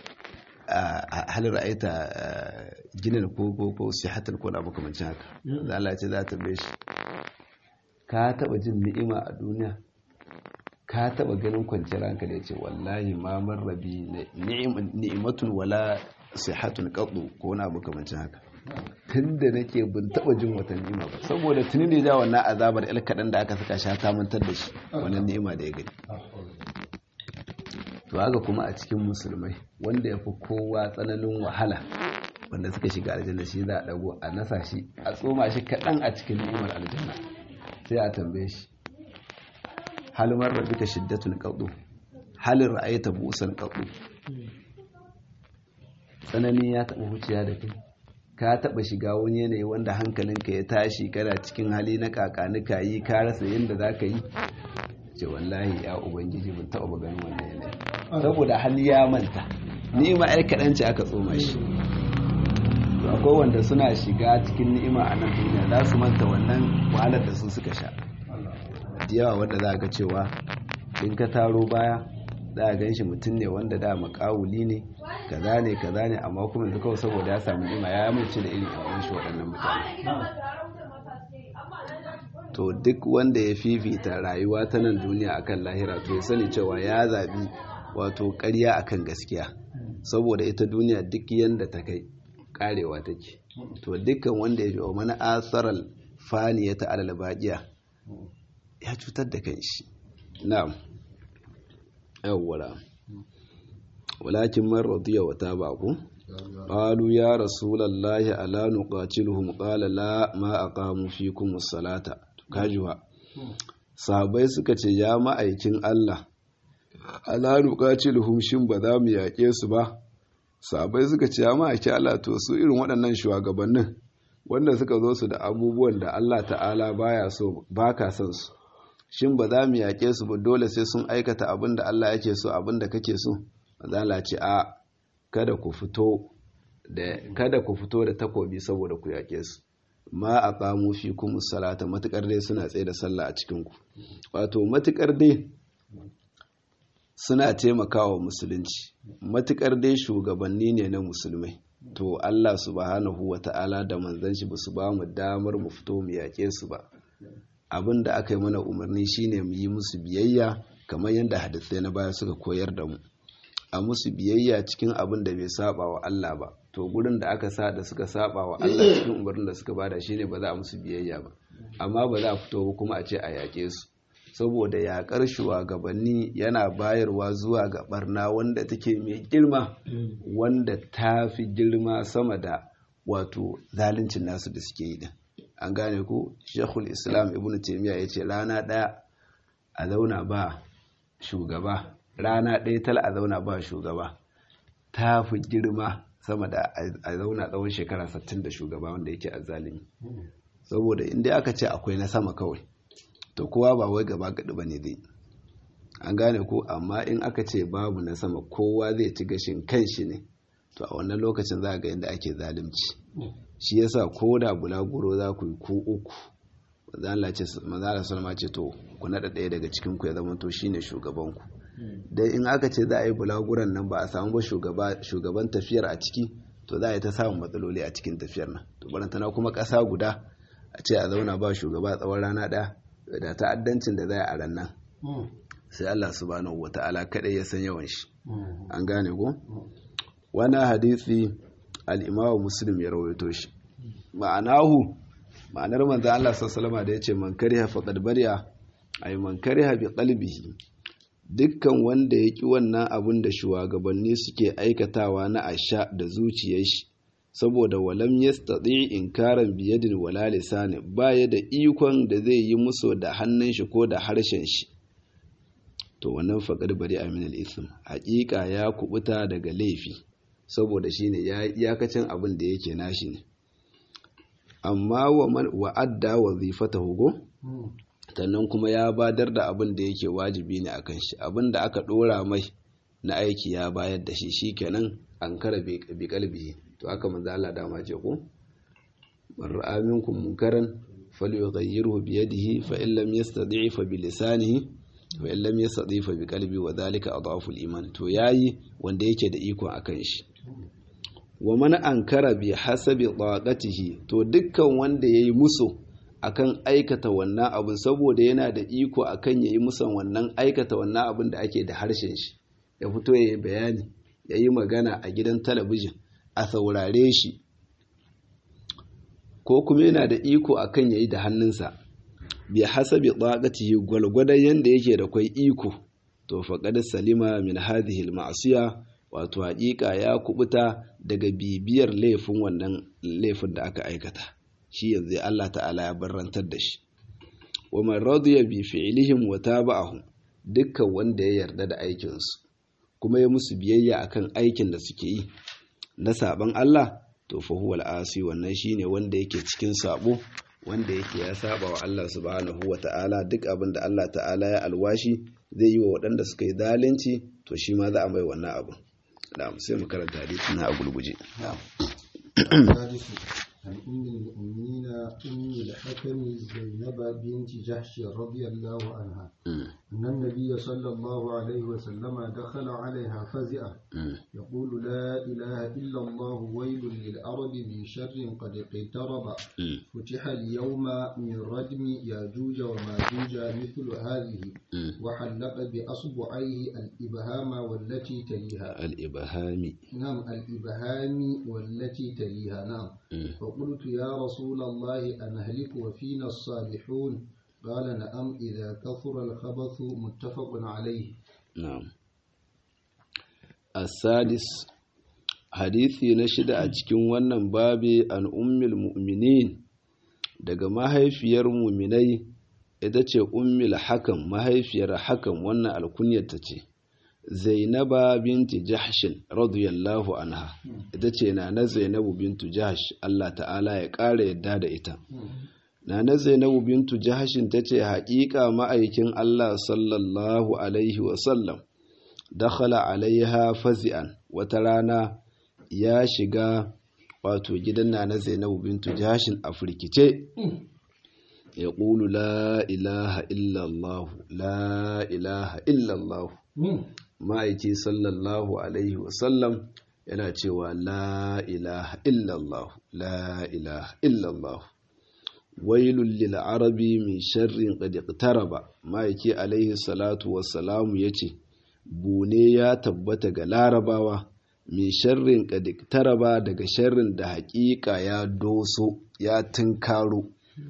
hal ra'aita ginin ko ko ko sihatul ko da makamancin haka. Da Allah ya ce za ta bai shi, ka taba jin ni'ima a duniya, ka taba ganin kwanciyar hankali? Ya ce wallahi ma marra bi ni'matun wala sihatun qaddu ko na makamancin haka. Tun da nake bin taba jin wata ni'ima ba, saboda tuni ne ja wannan azabar el kaɗan da aka saka shi ta mantar da shi wannan ni'ima da ya gani. To to haka kuma a cikin musulmai wanda ya fi kowa tsananin wahala wanda suka shiga aljanna shi za a dago a nasa shi a tsoma shi kaɗan a cikin ni'imar aljanna sai a tambaye shi halmar rabbika shiddatun qadu halin ra'ayta busan qadu tsanani ya taɓa huciya da kai ka taɓa shiga wani yanayi wanda hankalinka ya tashi kana cikin hali na kakanuka yi ka rasa yadda za ka yi ce wallahi ya ubangiji ban taɓa ba ganin wannan yanayi saboda hali ya manta ni'ima ai kaɗan ce aka tsoma shi to akwai wanda suna shiga cikin ni'ima a nan duniya za su manta wannan wahalar da su suka sha da yawa wanda za ka cewa in ka taro baya za a gan shi mutum ne wanda da makawuli ne kaza ne kaza ne amma kuma yanzu kawai saboda ya samu ni'ima ya amince da irin kawon shi waɗannan mutane to duk wanda ya fifita rayuwa ta nan duniya akan lahira to ya sani cewa ya zaɓi wato ƙarya akan gaskiya saboda ita duniya duk yanda ta kai karewa take to dukkan wanda ya biyo mana asaral fani ya ta'ala baqiya ya cutar da kanshi na'am yawwala walakin man radiya wa tabaku qalu ya rasulullahi ala nuqatiluhum qala la ma aqamu fikum as-salata kajuwa sahabbai suka ce ya ma'aikin Allah ala nuqatiluhum shin ba za mu yaƙe su ba sahabbai suka ce ya ma'aikin Allah to su irin waɗannan shugabannin wanda suka zo su da abubuwan da Allah ta'ala baya so baka son su shin ba za mu yaƙe su ba dole sai sun aikata abin da Allah yake so abin da kake so Allah ce a kada ku fito da kada ku fito da takobi saboda ku yaƙe su ma aqamu fikum salata matukar dai suna tsaye da sallah a cikin ku wato matukar dai suna taimakawa musulunci matukar dai shugabanni ne na musulmai to Allah subhanahu wata'ala da manzon shi ba su ba mu damar mu fito mu yaƙe su ba abin da aka yi mana umarni shine mu yi musu biyayya kamar yadda hadisai na baya suka koyar da mu a musu biyayya cikin abin da bai saba wa Allah ba to gurin da aka sa da suka saba wa Allah cikin umarnin da suka bada shine ba za a musu biyayya ba amma ba za a fito kuma a ce a yaƙe su saboda yaƙar shugabanni yana bayarwa zuwa ga barna wanda take mai girma wanda ta fi girma sama da wato zaluncin nasu da suke yi din an gane ku shekul islam ibn taimiyya ya ce rana ɗaya a zauna ba shugaba rana ɗaya tal a zauna ba shugaba ta fi girma sama da a zauna tsawon shekara sittin da shugaba wanda yake a zalimi saboda inda aka ce akwai na sama kawai to kowa ba wai gaba gaɗi ba ne zai an gane ko amma in aka ce babu na sama kowa zai ci gashin kanshi ne to a wannan lokacin za ga inda ake zalunci shi yasa ko da bulaguro za ku yi ku uku manzala salama ce to ku naɗa ɗaya daga cikin ku ya zama to shine shugabanku dai in aka ce za a yi bulaguran nan ba a samu ba shugaban tafiyar a ciki to za a yi ta samun matsaloli a cikin tafiyar nan to barantana kuma ƙasa guda a ce a zauna ba shugaba tsawon rana ɗaya da ta'addancin da za a ran nan sai Allah subhanahu wata'ala kaɗai ya san yawan shi an gane ko wani hadisi al-Imam Muslim ya rawaito shi ma'anahu ma'anar manzon Allah sallallahu alaihi da yace man kariha faqad bari'a ay man kariha bi qalbihi dukkan wanda yaki wannan abun da shugabanni suke aikatawa na asha da zuciyar shi saboda walam yastati inkaran bi yadin wala lisanin baya da ikon da zai yi musu da hannun shi ko da harshen shi to wannan faqad bari'a min al-ithm haƙiƙa ya kubuta daga laifi saboda shine ya iyakacin abin da yake nashi ne amma wa adda wazifatahu go sannan kuma ya badar da abin da yake wajibi ne akan shi abin da aka dora mai na aiki ya bayar da shi shikenan an kara bi kalbi to aka manzo Allah dama ce ko man ra'a minkum munkaran falyughayyirhu bi yadihi fa in lam yastati' fa bi lisanihi wa in lam yastati' fa bi qalbi wa dhalika adhafu al-iman to yayi wanda yake da iko akan shi wa man ankara bi hasabi taqatihi to dukkan wanda yayi musu akan aikata wannan abin saboda yana da iko akan yayi musan wannan aikata wannan abin da ake da harshen shi ya fito yayi bayani yayi magana a gidan talabijin a saurare shi ko kuma yana da iko akan yayi da hannunsa bi hasabi taqatihi gwalgwadan yanda yake da kai iko to faqad salima min hadhihi al-ma'siya wato haƙiƙa ya kubuta daga bibiyar laifin wannan laifin da aka aikata shi yanzu Allah ta'ala ya barrantar da shi wa man radiya bi fi'lihim wa taba'ahum dukkan wanda ya yarda da aikin su kuma ya musu biyayya akan aikin da suke yi na saban Allah to fa huwa al-asi wannan shine wanda yake cikin sabo wanda yake ya saba wa Allah subhanahu wa ta'ala duk abin da Allah ta'ala ya alwashi zai yi wa waɗanda suka yi zalunci to shi ma za a mai wannan abu na'am sai mu karanta hadisi na gulguje na'am عن أم المؤمنين أم الحكم زينب بنت جحش رضي الله عنها أن النبي صلى الله عليه وسلم دخل عليها فزئة يقول لا إله إلا الله ويل للأرض من شر قد اقترب فتح اليوم من ردم ياجوج وماجوج مثل هذه وحلق بأصبعيه الإبهام والتي تليها الإبهام نعم الإبهام والتي تليها نعم فقلت يا رسول الله أنهلك وفينا الصالحون قال نعم إذا كثر الخبث متفق عليه نعم السادس حديثي نشد أجكين wannan babi an ummul mu'minin daga mahaifiyar mu'minai ita ce ummul hakam mahaifiyar hakam wannan alkunyar ta ce Zainaba binti Jahshin radiyallahu anha ita ce nana Zainabu bintu Jahsh Allah ta'ala ya ƙara yadda da ita nana Zainabu bintu Jahshin tace haƙiƙa ma'aikin Allah sallallahu alaihi wa sallam dakhala alaiha fazi'an wata rana ya shiga wato gidan nana Zainabu bintu Jahshin a firkice ya qulu la ilaha illa Allah la ilaha illa Allah ma'aiki sallallahu alaihi wasallam yana cewa la ilaha illallah la ilaha illallah wailul lil arabi min sharrin qad iqtaraba ma'aiki alaihi salatu wassalamu yace bune ya tabbata ga larabawa min sharrin qad iqtaraba daga sharrin da haƙiƙa ya doso ya tunkaro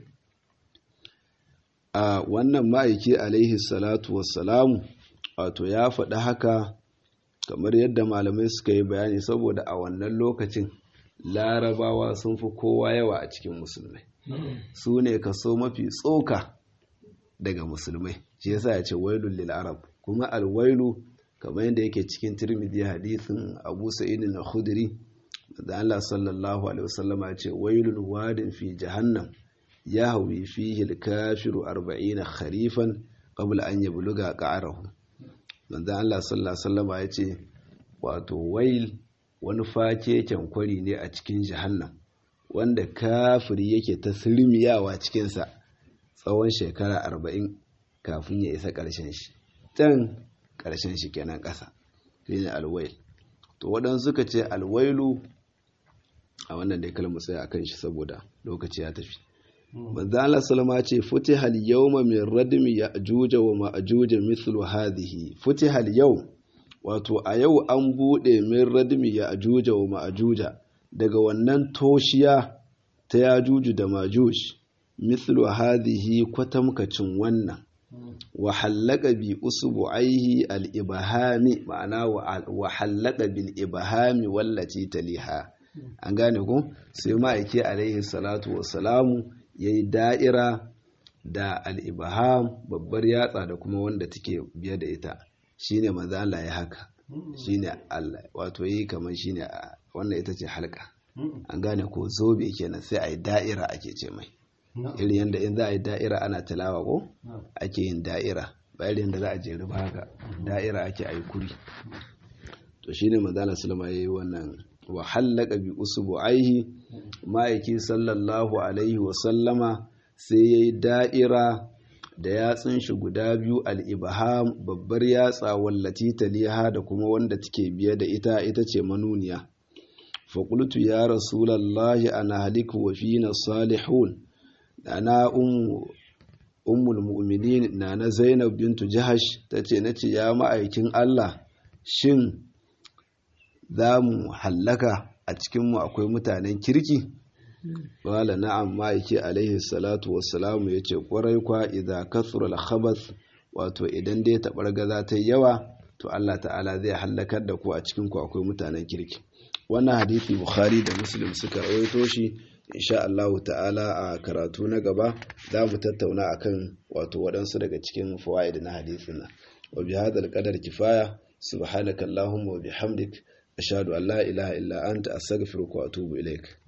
a wannan ma'aiki alaihi salatu wassalamu wato ya faɗi haka kamar yadda malamai suka yi bayani saboda a wannan lokacin larabawa sun fi kowa yawa a cikin musulmai su ne kaso mafi tsoka daga musulmai shi yasa ya ce wailul lil arab kuma alwailu kamar yadda yake cikin tirmidhi hadisin abu sa'id al-khudri da Allah sallallahu alaihi wasallam ya ce wailul wadin fi jahannam yahwi fihi al-kafiru arba'ina kharifan qabla an yabluga qa'arahu manzo Allah sallallahu alaihi wasallam ya ce wato wail wani fakeken kwari ne a cikin jahannam wanda kafiri yake ta sirmiyawa cikin sa tsawon shekara arba'in kafin ya isa ƙarshen shi can ƙarshen shi kenan ƙasa shine alwail to waɗansu suka ce alwailu a wannan dai kalmar sai akan shi saboda lokaci ya tafi manzo Allah sallama ce futihal yawma min radmi ya'juj wa ma'juj mithlu hadhihi futihal yawm wato a yau an bude min radmi ya'juj wa ma'juj daga wannan toshiya ta ya'juj da ma'juj mithlu hadhihi kwatamkacin wannan wa halaka bi usbu'aihi al-ibhami ma'ana wa halaka bil ibhami wallati taliha an gane ko sai ma'aike alaihi salatu wassalamu ya yi da'ira da al'ibaham babbar yatsa da kuma wanda take biye da ita shi ne maza Allah ya haka shi ne Allah wato yi kamar shi ne wannan ita ce halka an gane ko zobe kenan sai a yi da'ira ake ce mai irin yadda in za a yi da'ira ana talawa ko ake yin da'ira ba irin yadda za a jeri ba haka da'ira ake a yi kuri to shi ne maza Allah sulama ya yi wannan wa hallaka bi usbu'aihi ma'aiki sallallahu alaihi wa sallama sai yayi da'ira da yatsun shi guda biyu al-ibham babbar yatsa wallati taliha da kuma wanda take biye da ita ita ce manuniya fa qultu ya rasulullahi ana haliku wa fina salihun ana ummu ummul mu'minin nana Zainab bintu Jahash tace nace ya ma'aikin Allah shin za mu hallaka a cikinmu akwai mutanen kirki? Wala na'am ma'aiki alaihi salatu wassalamu ya ce ƙwarai kwa idha kathura al-khabath wato idan dai taɓargaza ta yi yawa to Allah ta'ala zai hallakar da ku a cikin ku akwai mutanen kirki. Wannan hadisi Bukhari da Muslim suka rawaito shi. Insha Allah ta'ala a karatu na gaba za mu tattauna akan wato waɗansu daga cikin fawaid na hadisin nan. Wa bi hadal qadar kifaya, subhanakallahumma wa bihamdik, ashhadu an la ilaha illa anta, astaghfiruka wa atubu ilaik.